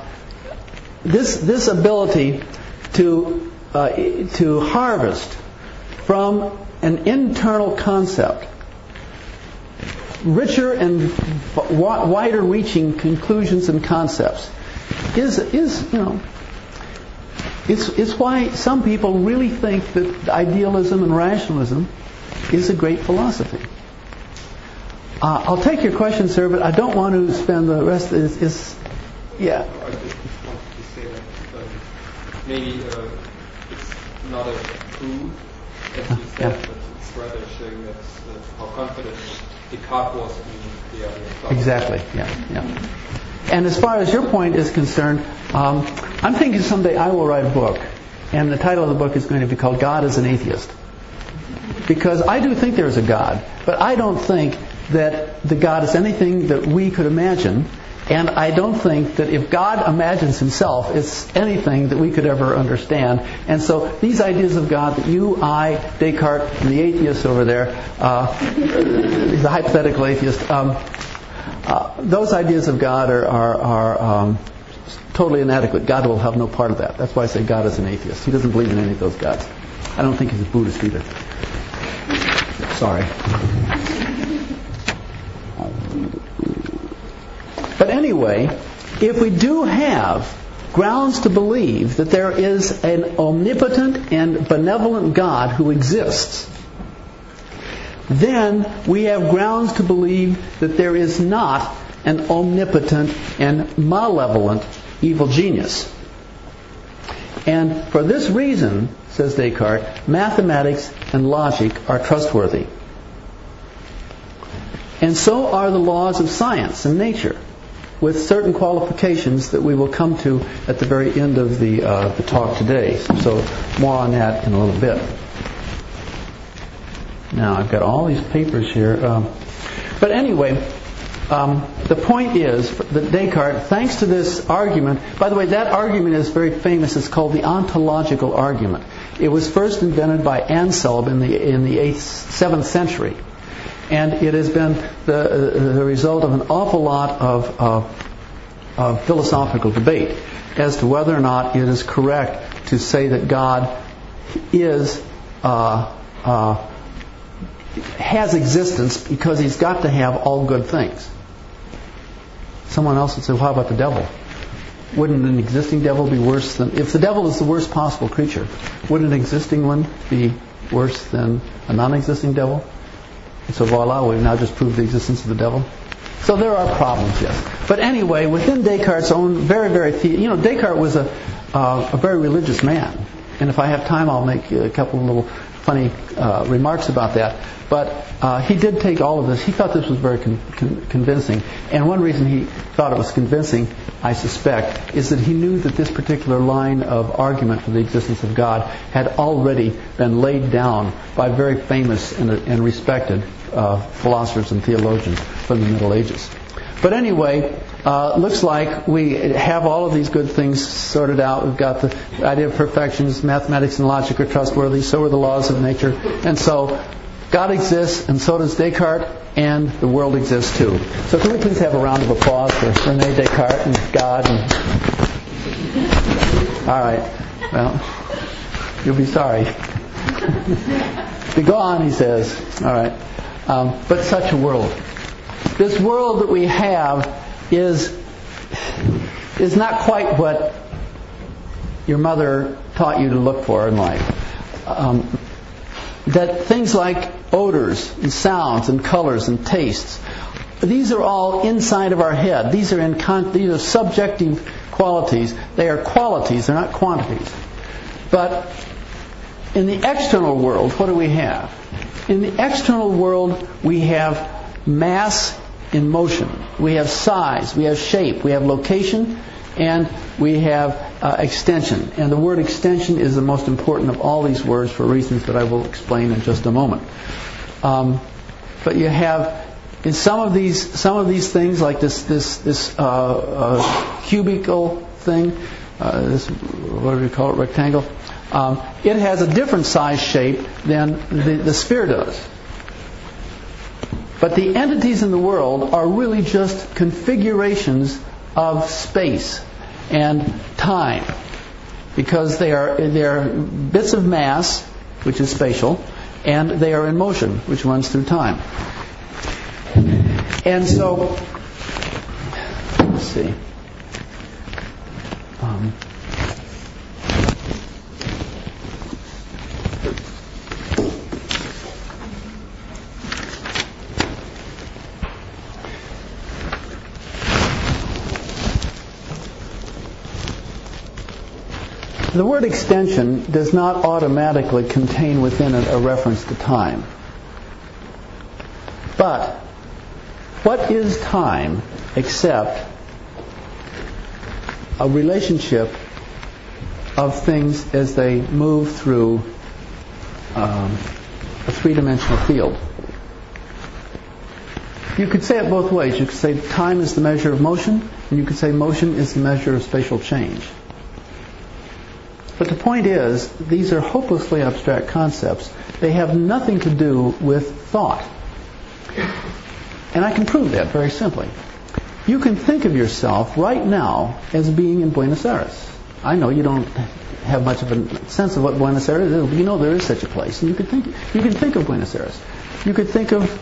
A: this ability to harvest from an internal concept richer and wider reaching conclusions and concepts is it's why some people really think that idealism and rationalism is a great philosophy. I'll take your question, sir, but I don't want to spend the rest of this. Yeah.
B: I just wanted to say that maybe it's not a proof, as you said, but it's rather showing that how confident Descartes was in the idea of God.
A: Exactly. Yeah. And as far as your point is concerned, I'm thinking someday I will write a book, and the title of the book is going to be called God is an Atheist. Because I do think there is a God, but I don't think that the God is anything that we could imagine, and I don't think that if God imagines himself, it's anything that we could ever understand. And so these ideas of God that you, I, Descartes, and the atheist over there, the hypothetical atheist, those ideas of God are totally inadequate. God will have no part of that. That's why I say God is an atheist. He doesn't believe in any of those gods. I don't think he's a Buddhist either. Sorry. But anyway, if we do have grounds to believe that there is an omnipotent and benevolent God who exists, then we have grounds to believe that there is not an omnipotent and malevolent evil genius. And for this reason, says Descartes, mathematics and logic are trustworthy. And so are the laws of science and nature, with certain qualifications that we will come to at the very end of the talk today. So more on that in a little bit. Now, I've got all these papers here. But anyway, the point is that Descartes, thanks to this argument, by the way, that argument is very famous. It's called the ontological argument. It was first invented by Anselm in the 7th century. And it has been the result of an awful lot of philosophical debate as to whether or not it is correct to say that God has existence because he's got to have all good things. Someone else would say, well, how about the devil? Wouldn't an existing devil be worse than... If the devil is the worst possible creature, wouldn't an existing one be worse than a non-existing devil? And so voila, we've now just proved the existence of the devil. So there are problems, yes. But anyway, within Descartes' own very Descartes was a very religious man. And if I have time, I'll make a couple of little funny remarks about that. But he did take all of this. He thought this was very convincing. And one reason he thought it was convincing, I suspect, is that he knew that this particular line of argument for the existence of God had already been laid down by very famous and respected philosophers and theologians from the Middle Ages. But anyway, looks like we have all of these good things sorted out. We've got the idea of perfections, mathematics and logic are trustworthy, so are the laws of nature. And so God exists, and so does Descartes, and the world exists too. So can we please have a round of applause for René Descartes and God? All right. Well, you'll be sorry. Be gone, he says. All right. But such a world. This world that we have is not quite what your mother taught you to look for in life. That things like odors and sounds and colors and tastes, these are all inside of our head. These are subjective qualities. They are qualities, they're not quantities. But in the external world, what do we have? In the external world, we have mass in motion. We have size, we have shape, we have location, and we have extension. And the word extension is the most important of all these words for reasons that I will explain in just a moment. But you have in some of these things, like this cubical thing, this, what do we call it, rectangle? It has a different size shape than the sphere does. But the entities in the world are really just configurations of space and time, because they are bits of mass, which is spatial, and they are in motion, which runs through time. And so, let's see. The word extension does not automatically contain within it a reference to time. But what is time except a relationship of things as they move through a three-dimensional field? You could say it both ways. You could say time is the measure of motion, and you could say motion is the measure of spatial change. But the point is, these are hopelessly abstract concepts. They have nothing to do with thought. And I can prove that very simply. You can think of yourself right now as being in Buenos Aires. I know you don't have much of a sense of what Buenos Aires is, but you know there is such a place. And you can think of Buenos Aires. You could think of,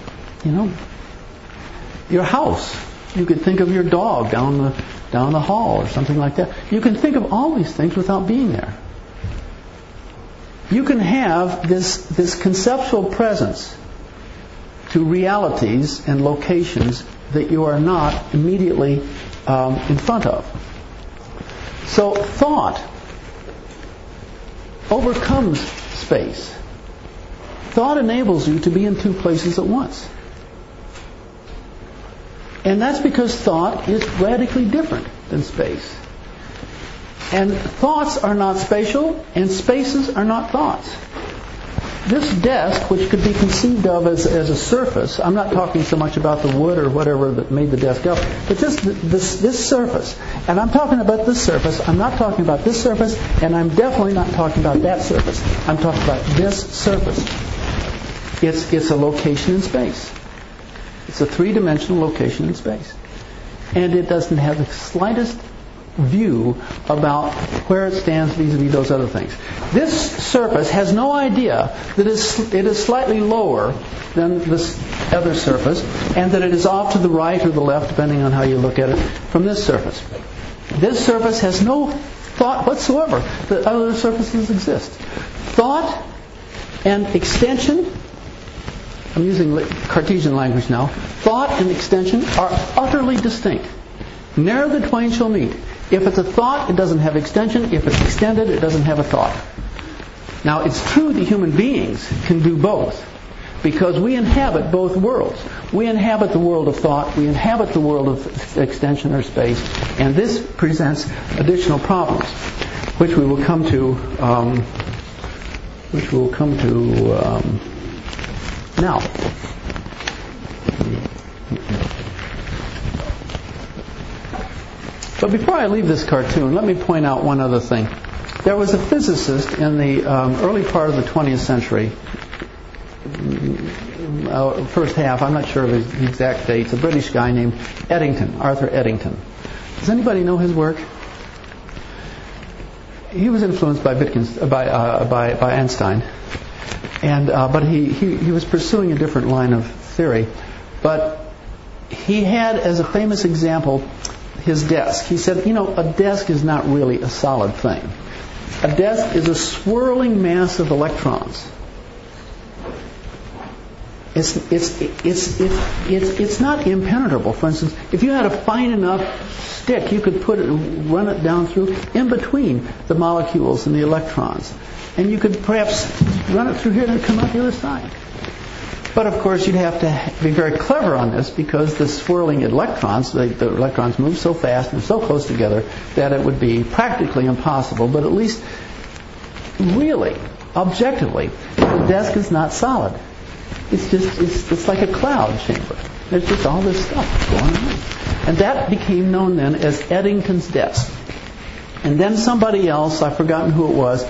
A: your house. You could think of your dog down the hall or something like that. You can think of all these things without being there. You can have this conceptual presence to realities and locations that you are not immediately in front of. So thought overcomes space. Thought enables you to be in two places at once. And that's because thought is radically different than space. And thoughts are not spatial, and spaces are not thoughts. This desk, which could be conceived of as a surface, I'm not talking so much about the wood or whatever that made the desk up, but just this surface. And I'm talking about this surface. I'm not talking about this surface, and I'm definitely not talking about that surface. I'm talking about this surface. It's a location in space. It's a three-dimensional location in space. And it doesn't have the slightest view about where it stands vis-a-vis those other things. This surface has no idea that it is slightly lower than this other surface, and that it is off to the right or the left, depending on how you look at it, from this surface. This surface has no thought whatsoever that other surfaces exist. Thought and extension, I'm using Cartesian language now, thought and extension are utterly distinct. Ne'er the twain shall meet. If it's a thought, it doesn't have extension. If it's extended, it doesn't have a thought. Now, it's true that human beings can do both, because we inhabit both worlds. We inhabit the world of thought. We inhabit the world of extension or space. And this presents additional problems, which we will come to now. But before I leave this cartoon, let me point out one other thing. There was a physicist in the early part of the 20th century, first half, I'm not sure of the exact dates, a British guy named Eddington, Arthur Eddington. Does anybody know his work? He was influenced by Einstein, but he was pursuing a different line of theory. But he had as a famous example his desk. He said, a desk is not really a solid thing. A desk is a swirling mass of electrons. It's not impenetrable. For instance, if you had a fine enough stick, you could run it down through in between the molecules and the electrons, and you could perhaps run it through here and come out the other side. But of course, you'd have to be very clever on this because the swirling electrons, the electrons move so fast and so close together that it would be practically impossible. But at least, really, objectively, the desk is not solid. It's like a cloud chamber. There's just all this stuff going on. And that became known then as Eddington's desk. And then somebody else, I've forgotten who it was,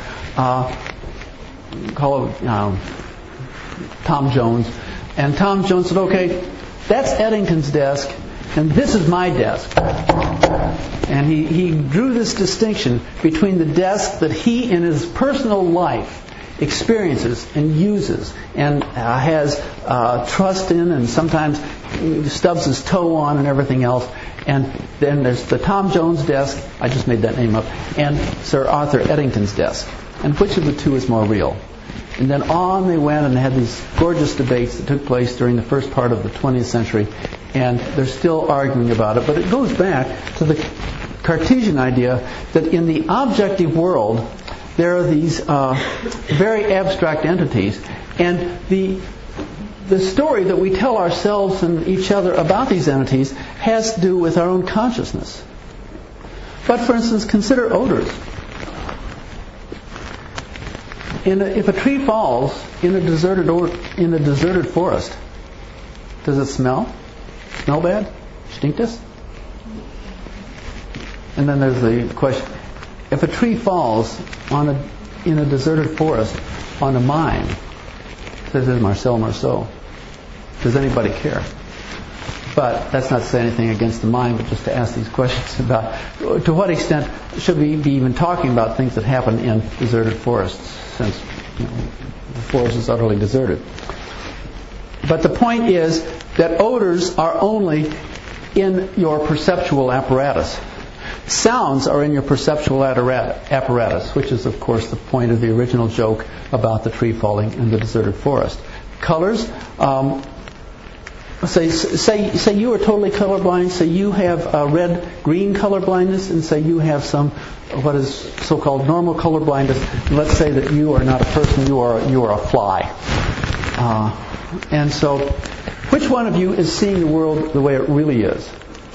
A: Tom Jones. And Tom Jones said, okay, that's Eddington's desk, and this is my desk. And he drew this distinction between the desk that he in his personal life experiences and uses and has trust in and sometimes stubs his toe on and everything else. And then there's the Tom Jones desk, I just made that name up, and Sir Arthur Eddington's desk. And which of the two is more real? And then on they went and had these gorgeous debates that took place during the first part of the 20th century. And they're still arguing about it. But it goes back to the Cartesian idea that in the objective world, there are these very abstract entities. And the story that we tell ourselves and each other about these entities has to do with our own consciousness. But for instance, consider odors. If a tree falls in a deserted forest, does it smell? Smell bad? Stinkt es? And then there's the question: if a tree falls in a deserted forest on a mine, says Marcel Marceau, does anybody care? But that's not to say anything against the mine, but just to ask these questions about to what extent should we be even talking about things that happen in deserted forests, since the forest is utterly deserted. But the point is that odors are only in your perceptual apparatus. Sounds are in your perceptual apparatus, which is, of course, the point of the original joke about the tree falling in the deserted forest. Colors, say you are totally colorblind. Say you have red-green color blindness, and say you have some what is so-called normal color blindness. Let's say that you are not a person; you are a fly. And so, which one of you is seeing the world the way it really is?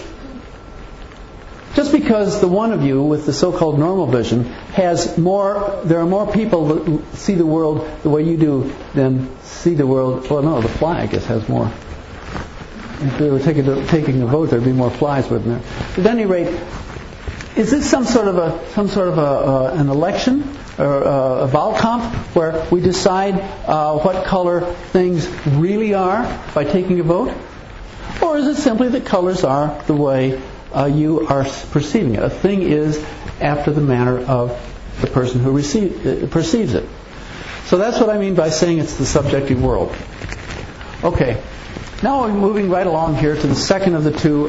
A: Just because the one of you with the so-called normal vision there are more people that see the world the way you do than see the world. Well, no, the fly, I guess, has more. If they were taking a vote, there'd be more flies, wouldn't there? At any rate, is this some sort of an election or a Wahlkampf where we decide what color things really are by taking a vote, or is it simply that colors are the way you are perceiving it? A thing is after the manner of the person who perceives it. So that's what I mean by saying it's the subjective world. Okay, now we're moving right along here to the second of the two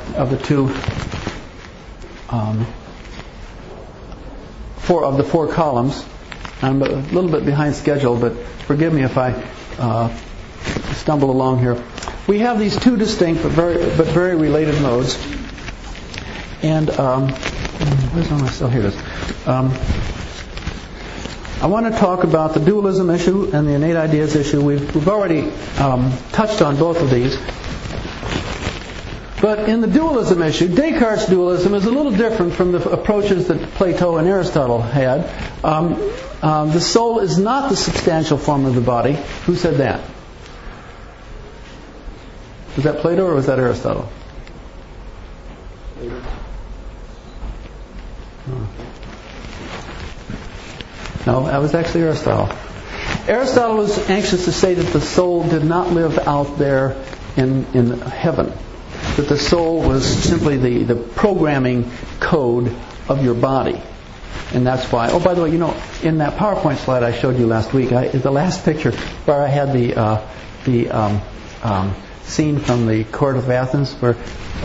A: four columns. I'm a little bit behind schedule, but forgive me if I stumble along here. We have these two distinct but very related modes. And where's my cell? Here it is. I want to talk about the dualism issue and the innate ideas issue. We've already touched on both of these. But in the dualism issue, Descartes' dualism is a little different from the approaches that Plato and Aristotle had. The soul is not the substantial form of the body. Who said that? Was that Plato or was that Aristotle? No, that was actually Aristotle. Aristotle was anxious to say that the soul did not live out there in heaven. That the soul was simply the programming code of your body. And that's why... Oh, by the way, in that PowerPoint slide I showed you last week, the last picture where I had the scene from the court of Athens where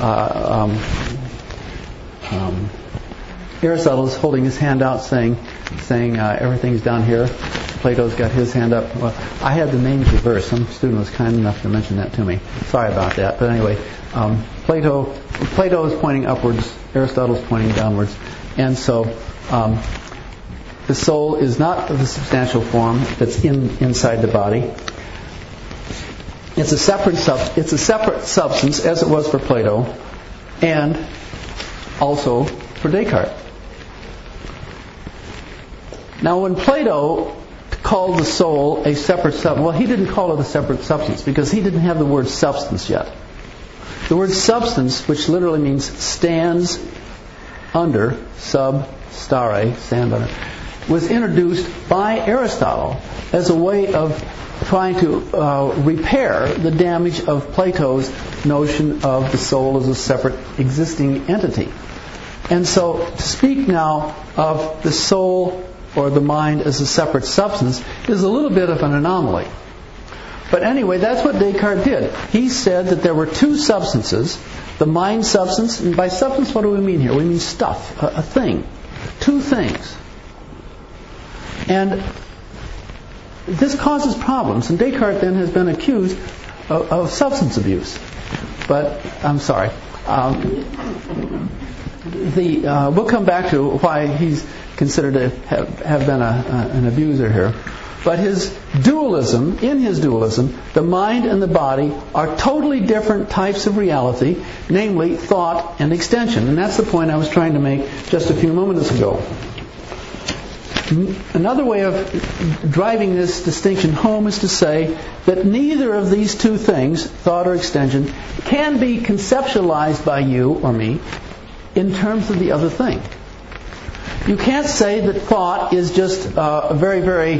A: Aristotle is holding his hand out saying everything's down here. Plato's got his hand up. Well, I had the names reversed. Some student was kind enough to mention that to me. Sorry about that. But anyway, Plato is pointing upwards. Aristotle's pointing downwards. And so the soul is not the substantial form that's inside the body. It's a separate substance, as it was for Plato, and also for Descartes. Now, when Plato called the soul a separate substance, well, he didn't call it a separate substance because he didn't have the word substance yet. The word substance, which literally means stands under, sub stare, stand under, was introduced by Aristotle as a way of trying to repair the damage of Plato's notion of the soul as a separate existing entity. And so to speak now of the soul or the mind as a separate substance is a little bit of an anomaly. But anyway, that's what Descartes did. He said that there were two substances, the mind substance, and by substance what do we mean here? We mean stuff, a thing. Two things. And this causes problems, and Descartes then has been accused of substance abuse. But, I'm sorry. We'll come back to why he's considered to have been an abuser here. But in his dualism, the mind and the body are totally different types of reality, namely thought and extension. And that's the point I was trying to make just a few moments ago. Another way of driving this distinction home is to say that neither of these two things, thought or extension, can be conceptualized by you or me in terms of the other thing. You can't say that thought is just a very, very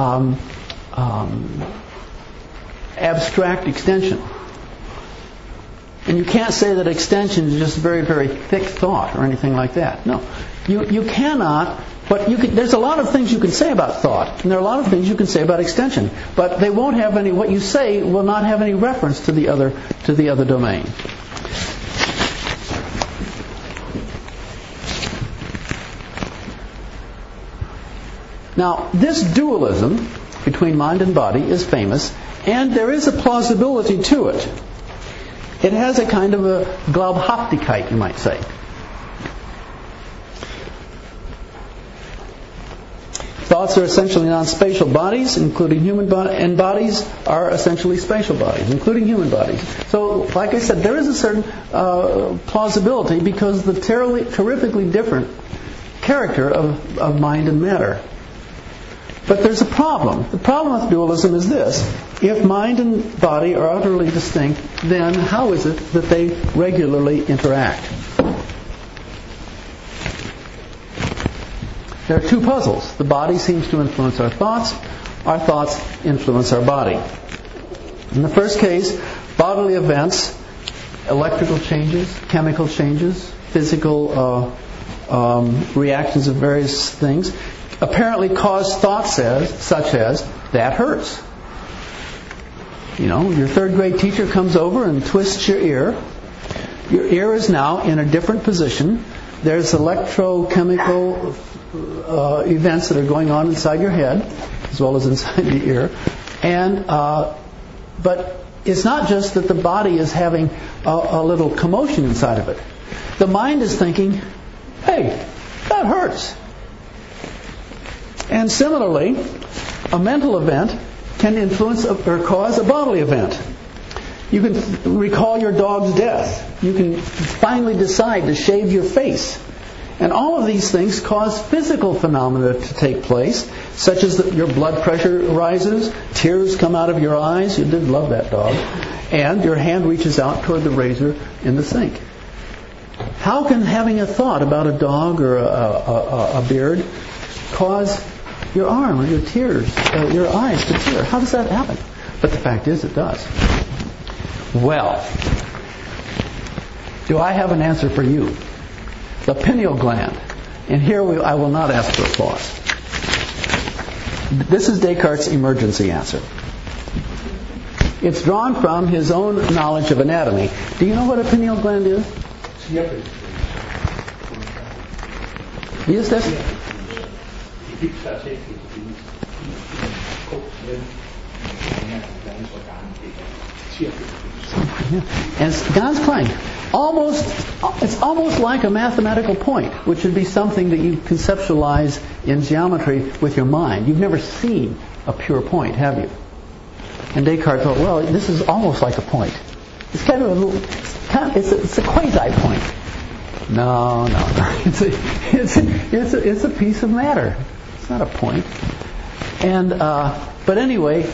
A: abstract extension. And you can't say that extension is just very, very thick thought or anything like that. No. You cannot, but there's a lot of things you can say about thought, and there are a lot of things you can say about extension, but they won't have any, what you say will not have any reference to the other domain. Now, this dualism between mind and body is famous, and there is a plausibility to it. It has a kind of a Glaubhaftigkeit, you might say. Thoughts are essentially non-spatial bodies, including human bodies, and bodies are essentially spatial bodies, including human bodies. So, like I said, there is a certain plausibility because of the terrifically different character of mind and matter. But there's a problem. The problem with dualism is this. If mind and body are utterly distinct, then how is it that they regularly interact? There are two puzzles. The body seems to influence our thoughts influence our body. In the first case, bodily events, electrical changes, chemical changes, physical reactions of various things, apparently cause thoughts such as, that hurts. Your third grade teacher comes over and twists your ear. Your ear is now in a different position. There's electrochemical events that are going on inside your head, as well as inside the ear. But it's not just that the body is having a little commotion inside of it. The mind is thinking, hey, that hurts. And similarly, a mental event can influence or cause a bodily event. You can recall your dog's death. You can finally decide to shave your face. And all of these things cause physical phenomena to take place, such as that your blood pressure rises, tears come out of your eyes, you did love that dog, and your hand reaches out toward the razor in the sink. How can having a thought about a dog or a beard cause your arm or your eyes to tear? How does that happen? But the fact is, it does. Well, do I have an answer for you? The pineal gland. And here I will not ask for applause. This is Descartes' emergency answer. It's drawn from his own knowledge of anatomy. Do you know what a pineal gland is? Wie ist das? And it's ganz klein. It's almost like a mathematical point, which would be something that you conceptualize in geometry with your mind. You've never seen a pure point, have you? And Descartes thought, well, this is almost like a point. It's kind of it's a quasi point. No. It's a piece of matter. It's not a point. And but anyway.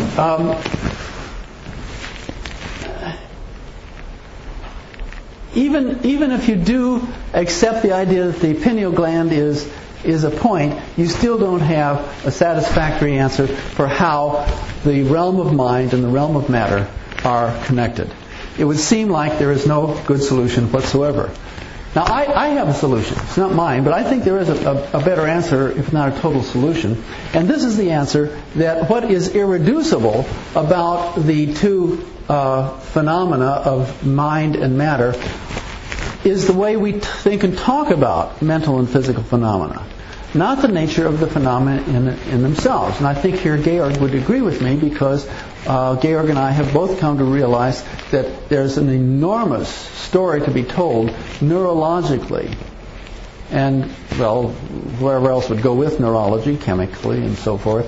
A: Even if you do accept the idea that the pineal gland is a point, you still don't have a satisfactory answer for how the realm of mind and the realm of matter are connected. It would seem like there is no good solution whatsoever. Now, I have a solution. It's not mine, but I think there is a better answer, if not a total solution. And this is the answer that what is irreducible about the two phenomena of mind and matter is the way we think and talk about mental and physical phenomena, not the nature of the phenomena in themselves. And I think here Georg would agree with me, because Georg and I have both come to realize that there's an enormous story to be told neurologically, and, well, wherever else would go with neurology, chemically and so forth,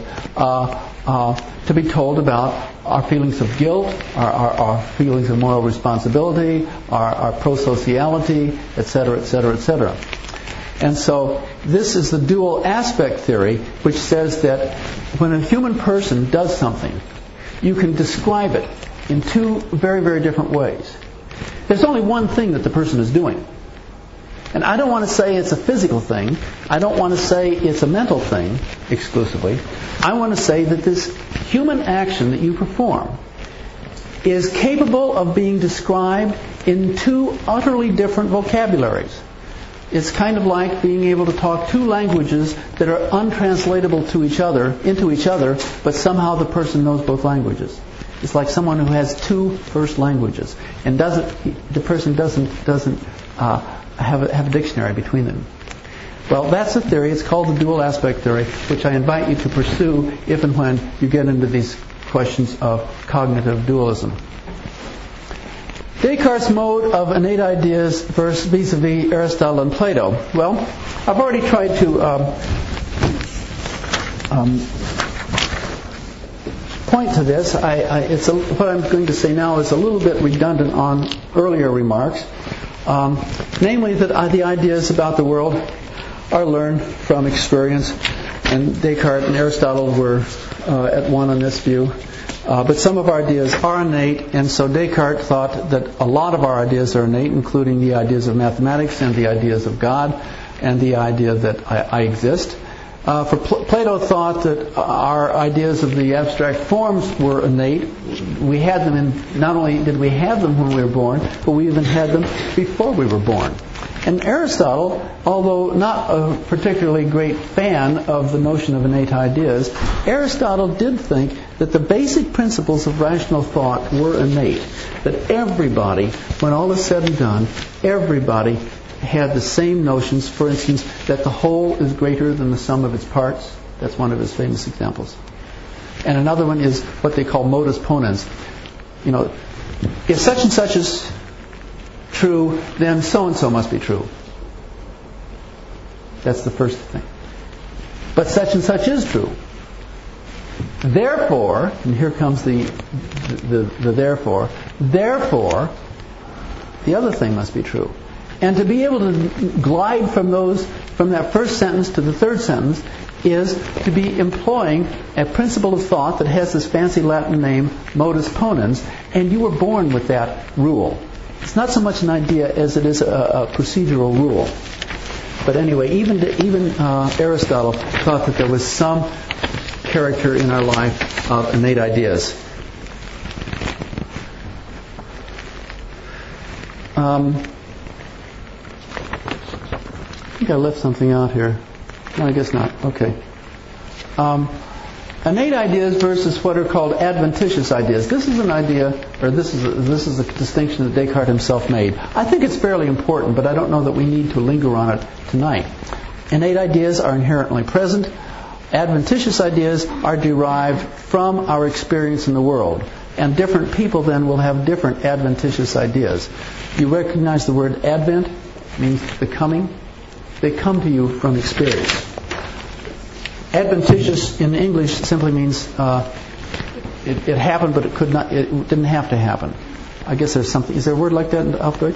A: to be told about our feelings of guilt, our feelings of moral responsibility, our prosociality, etc., etc., etc. And so this is the dual aspect theory, which says that when a human person does something, you can describe it in two very, very different ways. There's only one thing that the person is doing. And I don't want to say it's a physical thing. I don't want to say it's a mental thing exclusively. I want to say that this human action that you perform is capable of being described in two utterly different vocabularies. It's kind of like being able to talk two languages that are untranslatable into each other, but somehow the person knows both languages. It's like someone who has two first languages, and the person doesn't have a dictionary between them. Well, that's the theory. It's called the dual aspect theory, which I invite you to pursue if and when you get into these questions of cognitive dualism. Descartes' mode of innate ideas vis-a-vis Aristotle and Plato. Well, I've already tried to point to this. What I'm going to say now is a little bit redundant on earlier remarks. Namely, that the ideas about the world are learned from experience, and Descartes and Aristotle were at one on this view. But some of our ideas are innate, and so Descartes thought that a lot of our ideas are innate, including the ideas of mathematics and the ideas of God and the idea that I exist. Plato thought that our ideas of the abstract forms were innate. We had them not only did we have them when we were born, but we even had them before we were born. And Aristotle, although not a particularly great fan of the notion of innate ideas, Aristotle did think that the basic principles of rational thought were innate. That everybody, when all is said and done, everybody had the same notions. For instance, that the whole is greater than the sum of its parts. That's one of his famous examples. And another one is what they call modus ponens. If such and such is true, then so-and-so must be true. That's the first thing. But such and such is true. Therefore, and here comes the therefore, the other thing must be true. And to be able to glide from that first sentence to the third sentence is to be employing a principle of thought that has this fancy Latin name, modus ponens, and you were born with that rule. It's not so much an idea as it is a procedural rule. But anyway, even Aristotle thought that there was some character in our life of innate ideas. I think I left something out here. No, I guess not. Okay. Innate ideas versus what are called adventitious ideas. This is an idea, or this is a distinction that Descartes himself made. I think it's fairly important, but I don't know that we need to linger on it tonight. Innate ideas are inherently present. Adventitious ideas are derived from our experience in the world. And different people then will have different adventitious ideas. You recognize the word advent? It means the coming. They come to you from experience. Adventitious in English simply means it happened, but it could not. It didn't have to happen. I guess there's something. Is there a word like that in Auf Deutsch?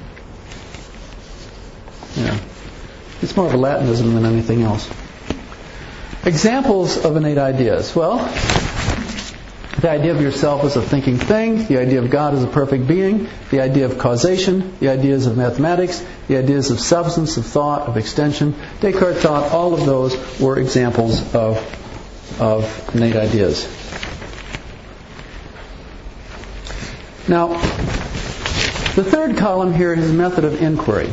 A: Yeah, it's more of a Latinism than anything else. Examples of innate ideas. Well, the idea of yourself as a thinking thing, the idea of God as a perfect being, the idea of causation, the ideas of mathematics, the ideas of substance, of thought, of extension. Descartes thought all of those were examples of innate ideas. Now, the third column here is method of inquiry.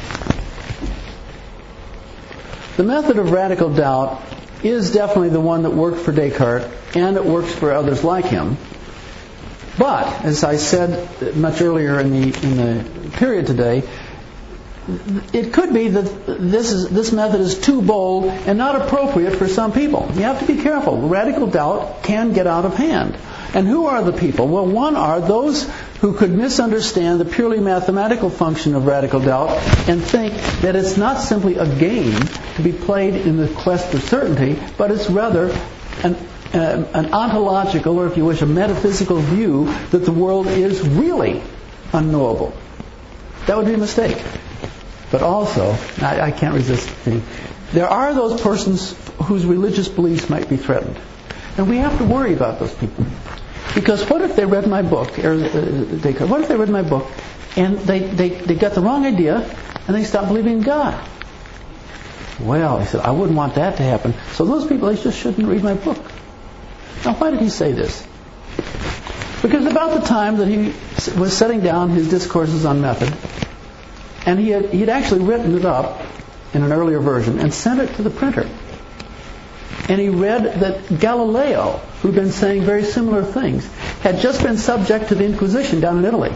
A: The method of radical doubt is definitely the one that worked for Descartes, and it works for others like him. But, as I said much earlier in the period today, it could be that this method is too bold and not appropriate for some people. You have to be careful. Radical doubt can get out of hand. And who are the people? Well, one are those who could misunderstand the purely mathematical function of radical doubt and think that it's not simply a game to be played in the quest for certainty, but it's rather an ontological, or if you wish, a metaphysical view that the world is really unknowable. That would be a mistake. But also, I can't resist thinking, there are those persons whose religious beliefs might be threatened. And we have to worry about those people. Because what if they read my book, Descartes, what if they read my book and they got the wrong idea and they stopped believing in God? Well, he said, I wouldn't want that to happen. So those people, they just shouldn't read my book. Now, why did he say this? Because about the time that he was setting down his discourses on method, and he had actually written it up in an earlier version and sent it to the printer. And he read that Galileo, who'd been saying very similar things, had just been subject to the Inquisition down in Italy.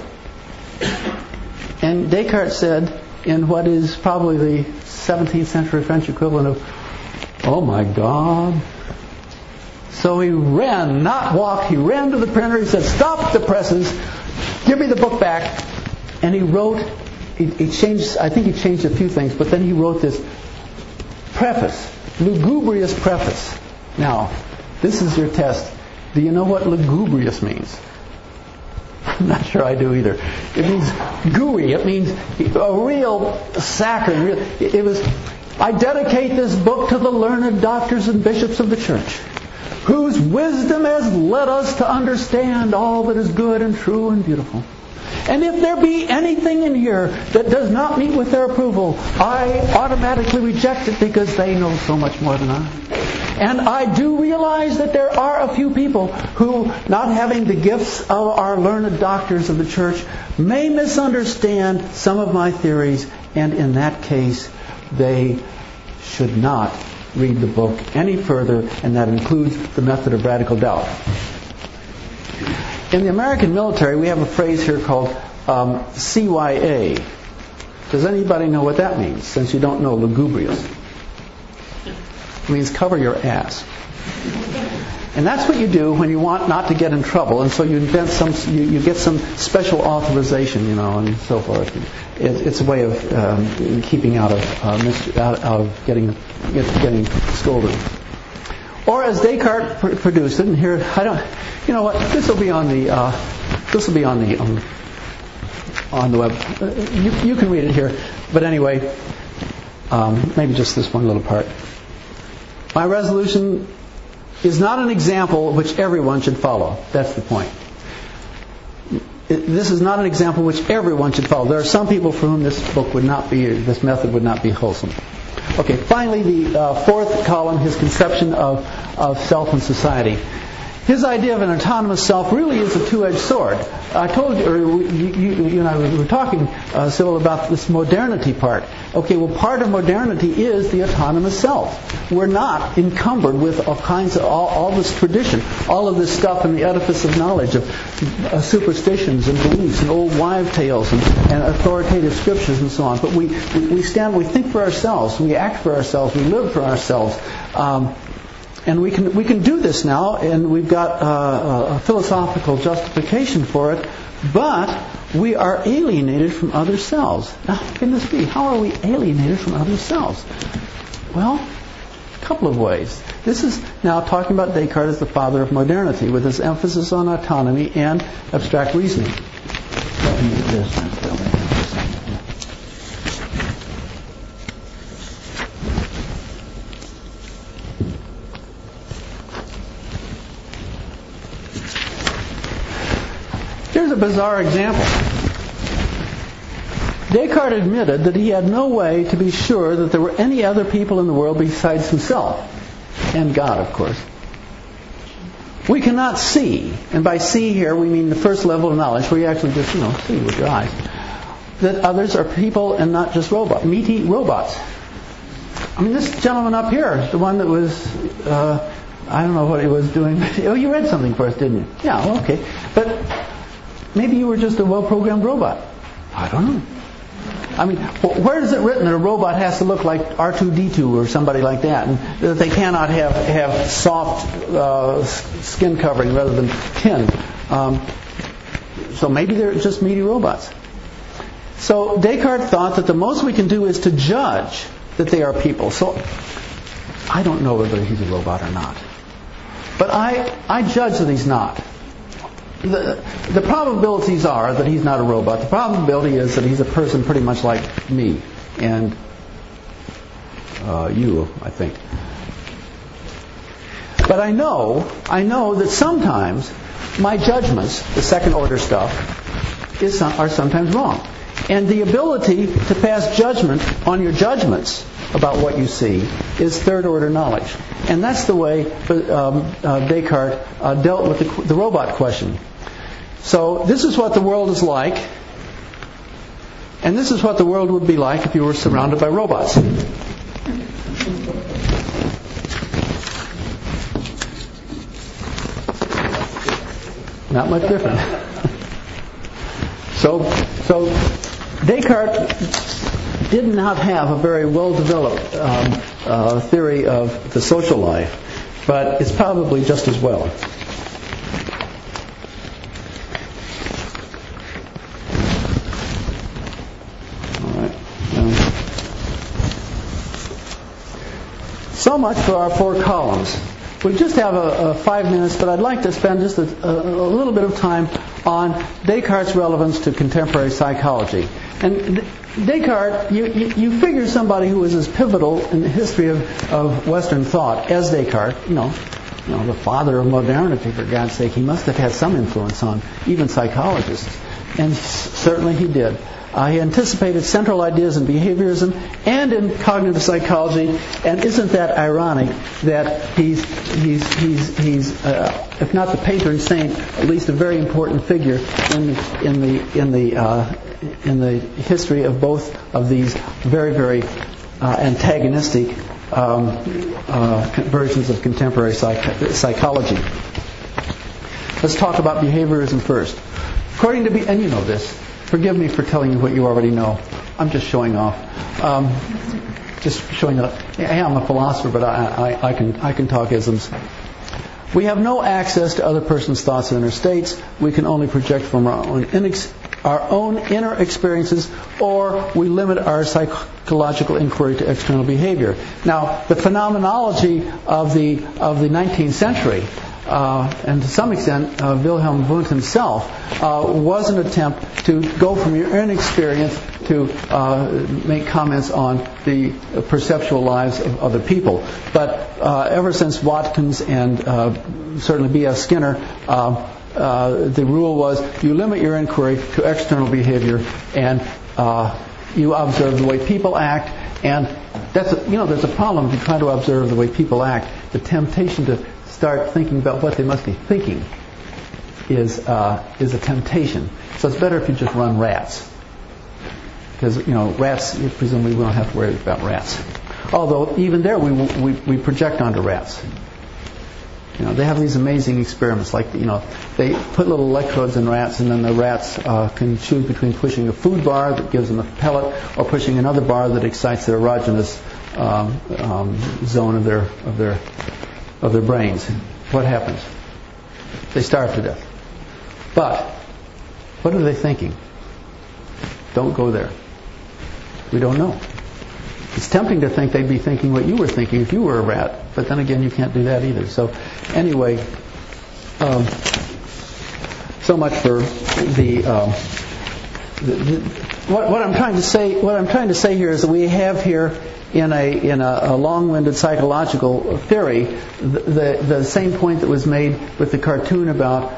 A: And Descartes said, in what is probably the 17th century French equivalent of, oh my God. So he ran, not walked, he ran to the printer, he said, stop the presses, give me the book back. And he wrote, he changed, I think he changed a few things, but then he wrote this preface, lugubrious preface. Now, this is your test. Do you know what lugubrious means? I'm not sure I do either. It means gooey. It means a real saccharine. It was, I dedicate this book to the learned doctors and bishops of the church, whose wisdom has led us to understand all that is good and true and beautiful. And if there be anything in here that does not meet with their approval, I automatically reject it because they know so much more than I. And I do realize that there are a few people who, not having the gifts of our learned doctors of the church, may misunderstand some of my theories, and in that case, they should not read the book any further, and that includes the method of radical doubt. In the American military, we have a phrase here called CYA. Does anybody know what that means, since you don't know lugubrious? It means cover your ass. And that's what you do when you want not to get in trouble, and so you invent you get some special authorization, and so forth. It's a way of keeping out of getting scolded. Or as Descartes produced it, and here you know what? This will be on the web. You can read it here, but anyway, maybe just this one little part. My resolution is not an example which everyone should follow. That's the point. this is not an example which everyone should follow. There are some people for whom this method would not be wholesome. Okay, finally, the fourth column, his conception of self and society. His idea of an autonomous self really is a two-edged sword. I told you, or you and I were talking, Sybil, about this modernity part. Okay, well, part of modernity is the autonomous self. We're not encumbered with all kinds of all this tradition, all of this stuff in the edifice of knowledge of superstitions and beliefs and old wives' tales and authoritative scriptures and so on. But we think for ourselves, we act for ourselves, we live for ourselves. And we can do this now, and we've got a philosophical justification for it, but we are alienated from other selves. Now, how can this be? How are we alienated from other selves? Well, a couple of ways. This is now talking about Descartes as the father of modernity, with his emphasis on autonomy and abstract reasoning. Let me do this and tell me. Here's a bizarre example. Descartes admitted that he had no way to be sure that there were any other people in the world besides himself and God, of course. We cannot see, and by see here we mean the first level of knowledge where you actually just, see with your eyes, that others are people and not just robots, meaty robots. I mean, this gentleman up here, the one that was, I don't know what he was doing. Oh, you read something for us, didn't you? Yeah, well, okay. But maybe you were just a well-programmed robot. I don't know. I mean, where is it written that a robot has to look like R2-D2 or somebody like that, and that they cannot have soft skin covering rather than tin? So maybe they're just meaty robots. So Descartes thought that the most we can do is to judge that they are people. So I don't know whether he's a robot or not. But I judge that he's not. The probabilities are that he's not a robot. The probability is that he's a person pretty much like me and you, I think. But I know that sometimes my judgments, the second order stuff, are sometimes wrong. And the ability to pass judgment on your judgments about what you see is third order knowledge. And that's the way Descartes dealt with the robot question. So this is what the world is like, and this is what the world would be like if you were surrounded by robots. Not much different. So Descartes did not have a very well-developed theory of the social life, but it's probably just as well. So much for our four columns. We just have 5 minutes, but I'd like to spend just a little bit of time on Descartes' relevance to contemporary psychology. And Descartes, you figure somebody who was as pivotal in the history of Western thought as Descartes, the father of modernity, for God's sake, he must have had some influence on even psychologists. And certainly he did. He anticipated central ideas in behaviorism and in cognitive psychology, and isn't that ironic that he's if not the patron saint, at least a very important figure in the history of both of these very, very antagonistic versions of contemporary psychology. Let's talk about behaviorism first. According to and you know this. Forgive me for telling you what you already know. I'm just showing off. Just showing up. Hey, I'm a philosopher, but I can talk isms. We have no access to other person's thoughts and inner states. We can only project from our own inner experiences, or we limit our psychological inquiry to external behavior. Now, the phenomenology of the 19th century, and to some extent Wilhelm Wundt himself, was an attempt to go from your own experience to make comments on the perceptual lives of other people. But ever since Watkins and certainly B.S. Skinner, the rule was you limit your inquiry to external behavior and you observe the way people act. And there's a problem if you try to observe the way people act. The temptation to start thinking about what they must be thinking is a temptation. So it's better if you just run rats. Because, rats, presumably we don't have to worry about rats. Although, even there, we project onto rats. They have these amazing experiments. Like, they put little electrodes in rats, and then the rats can choose between pushing a food bar that gives them a pellet, or pushing another bar that excites the erogenous zone of their brains. What happens? They starve to death. But what are they thinking? Don't go there. We don't know. It's tempting to think they'd be thinking what you were thinking if you were a rat, but then again, you can't do that either. So, anyway, so much for what I'm trying to say. What I'm trying to say here is that we have here in a long-winded psychological theory the same point that was made with the cartoon about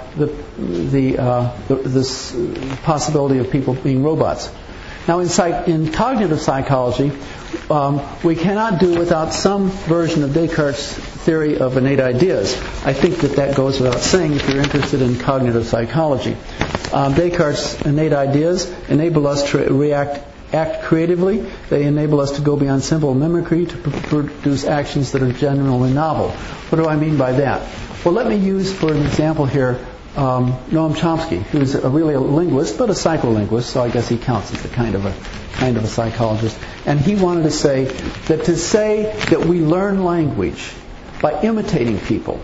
A: this possibility of people being robots. Now, in cognitive psychology, we cannot do without some version of Descartes' theory of innate ideas. I think that goes without saying if you're interested in cognitive psychology. Descartes' innate ideas enable us to act creatively. They enable us to go beyond simple mimicry to produce actions that are genuinely novel. What do I mean by that? Well, let me use for an example here Noam Chomsky, who's really a linguist, but a psycholinguist, so I guess he counts as a kind of a psychologist. And he wanted to say that we learn language by imitating people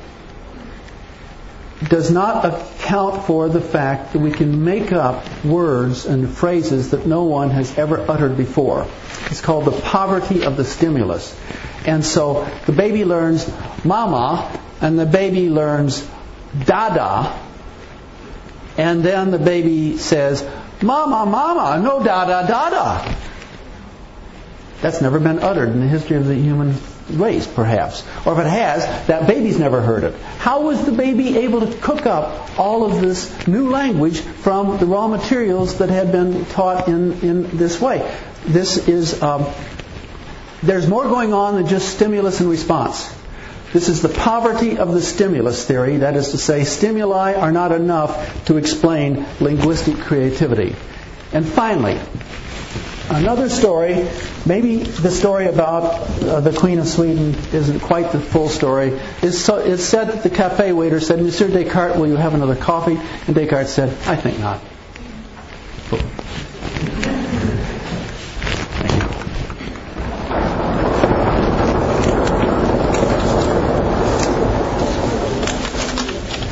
A: does not account for the fact that we can make up words and phrases that no one has ever uttered before. It's called the poverty of the stimulus. And so the baby learns mama, and the baby learns dada, and then the baby says, mama, mama, no dada, dada. That's never been uttered in the history of the human race, perhaps. Or if it has, that baby's never heard it. How was the baby able to cook up all of this new language from the raw materials that had been taught in this way? There's more going on than just stimulus and response. This is the poverty of the stimulus theory. That is to say, stimuli are not enough to explain linguistic creativity. And finally, another story, maybe the story about the Queen of Sweden isn't quite the full story. It's said that the cafe waiter said, Monsieur Descartes, will you have another coffee? And Descartes said, I think not. Cool.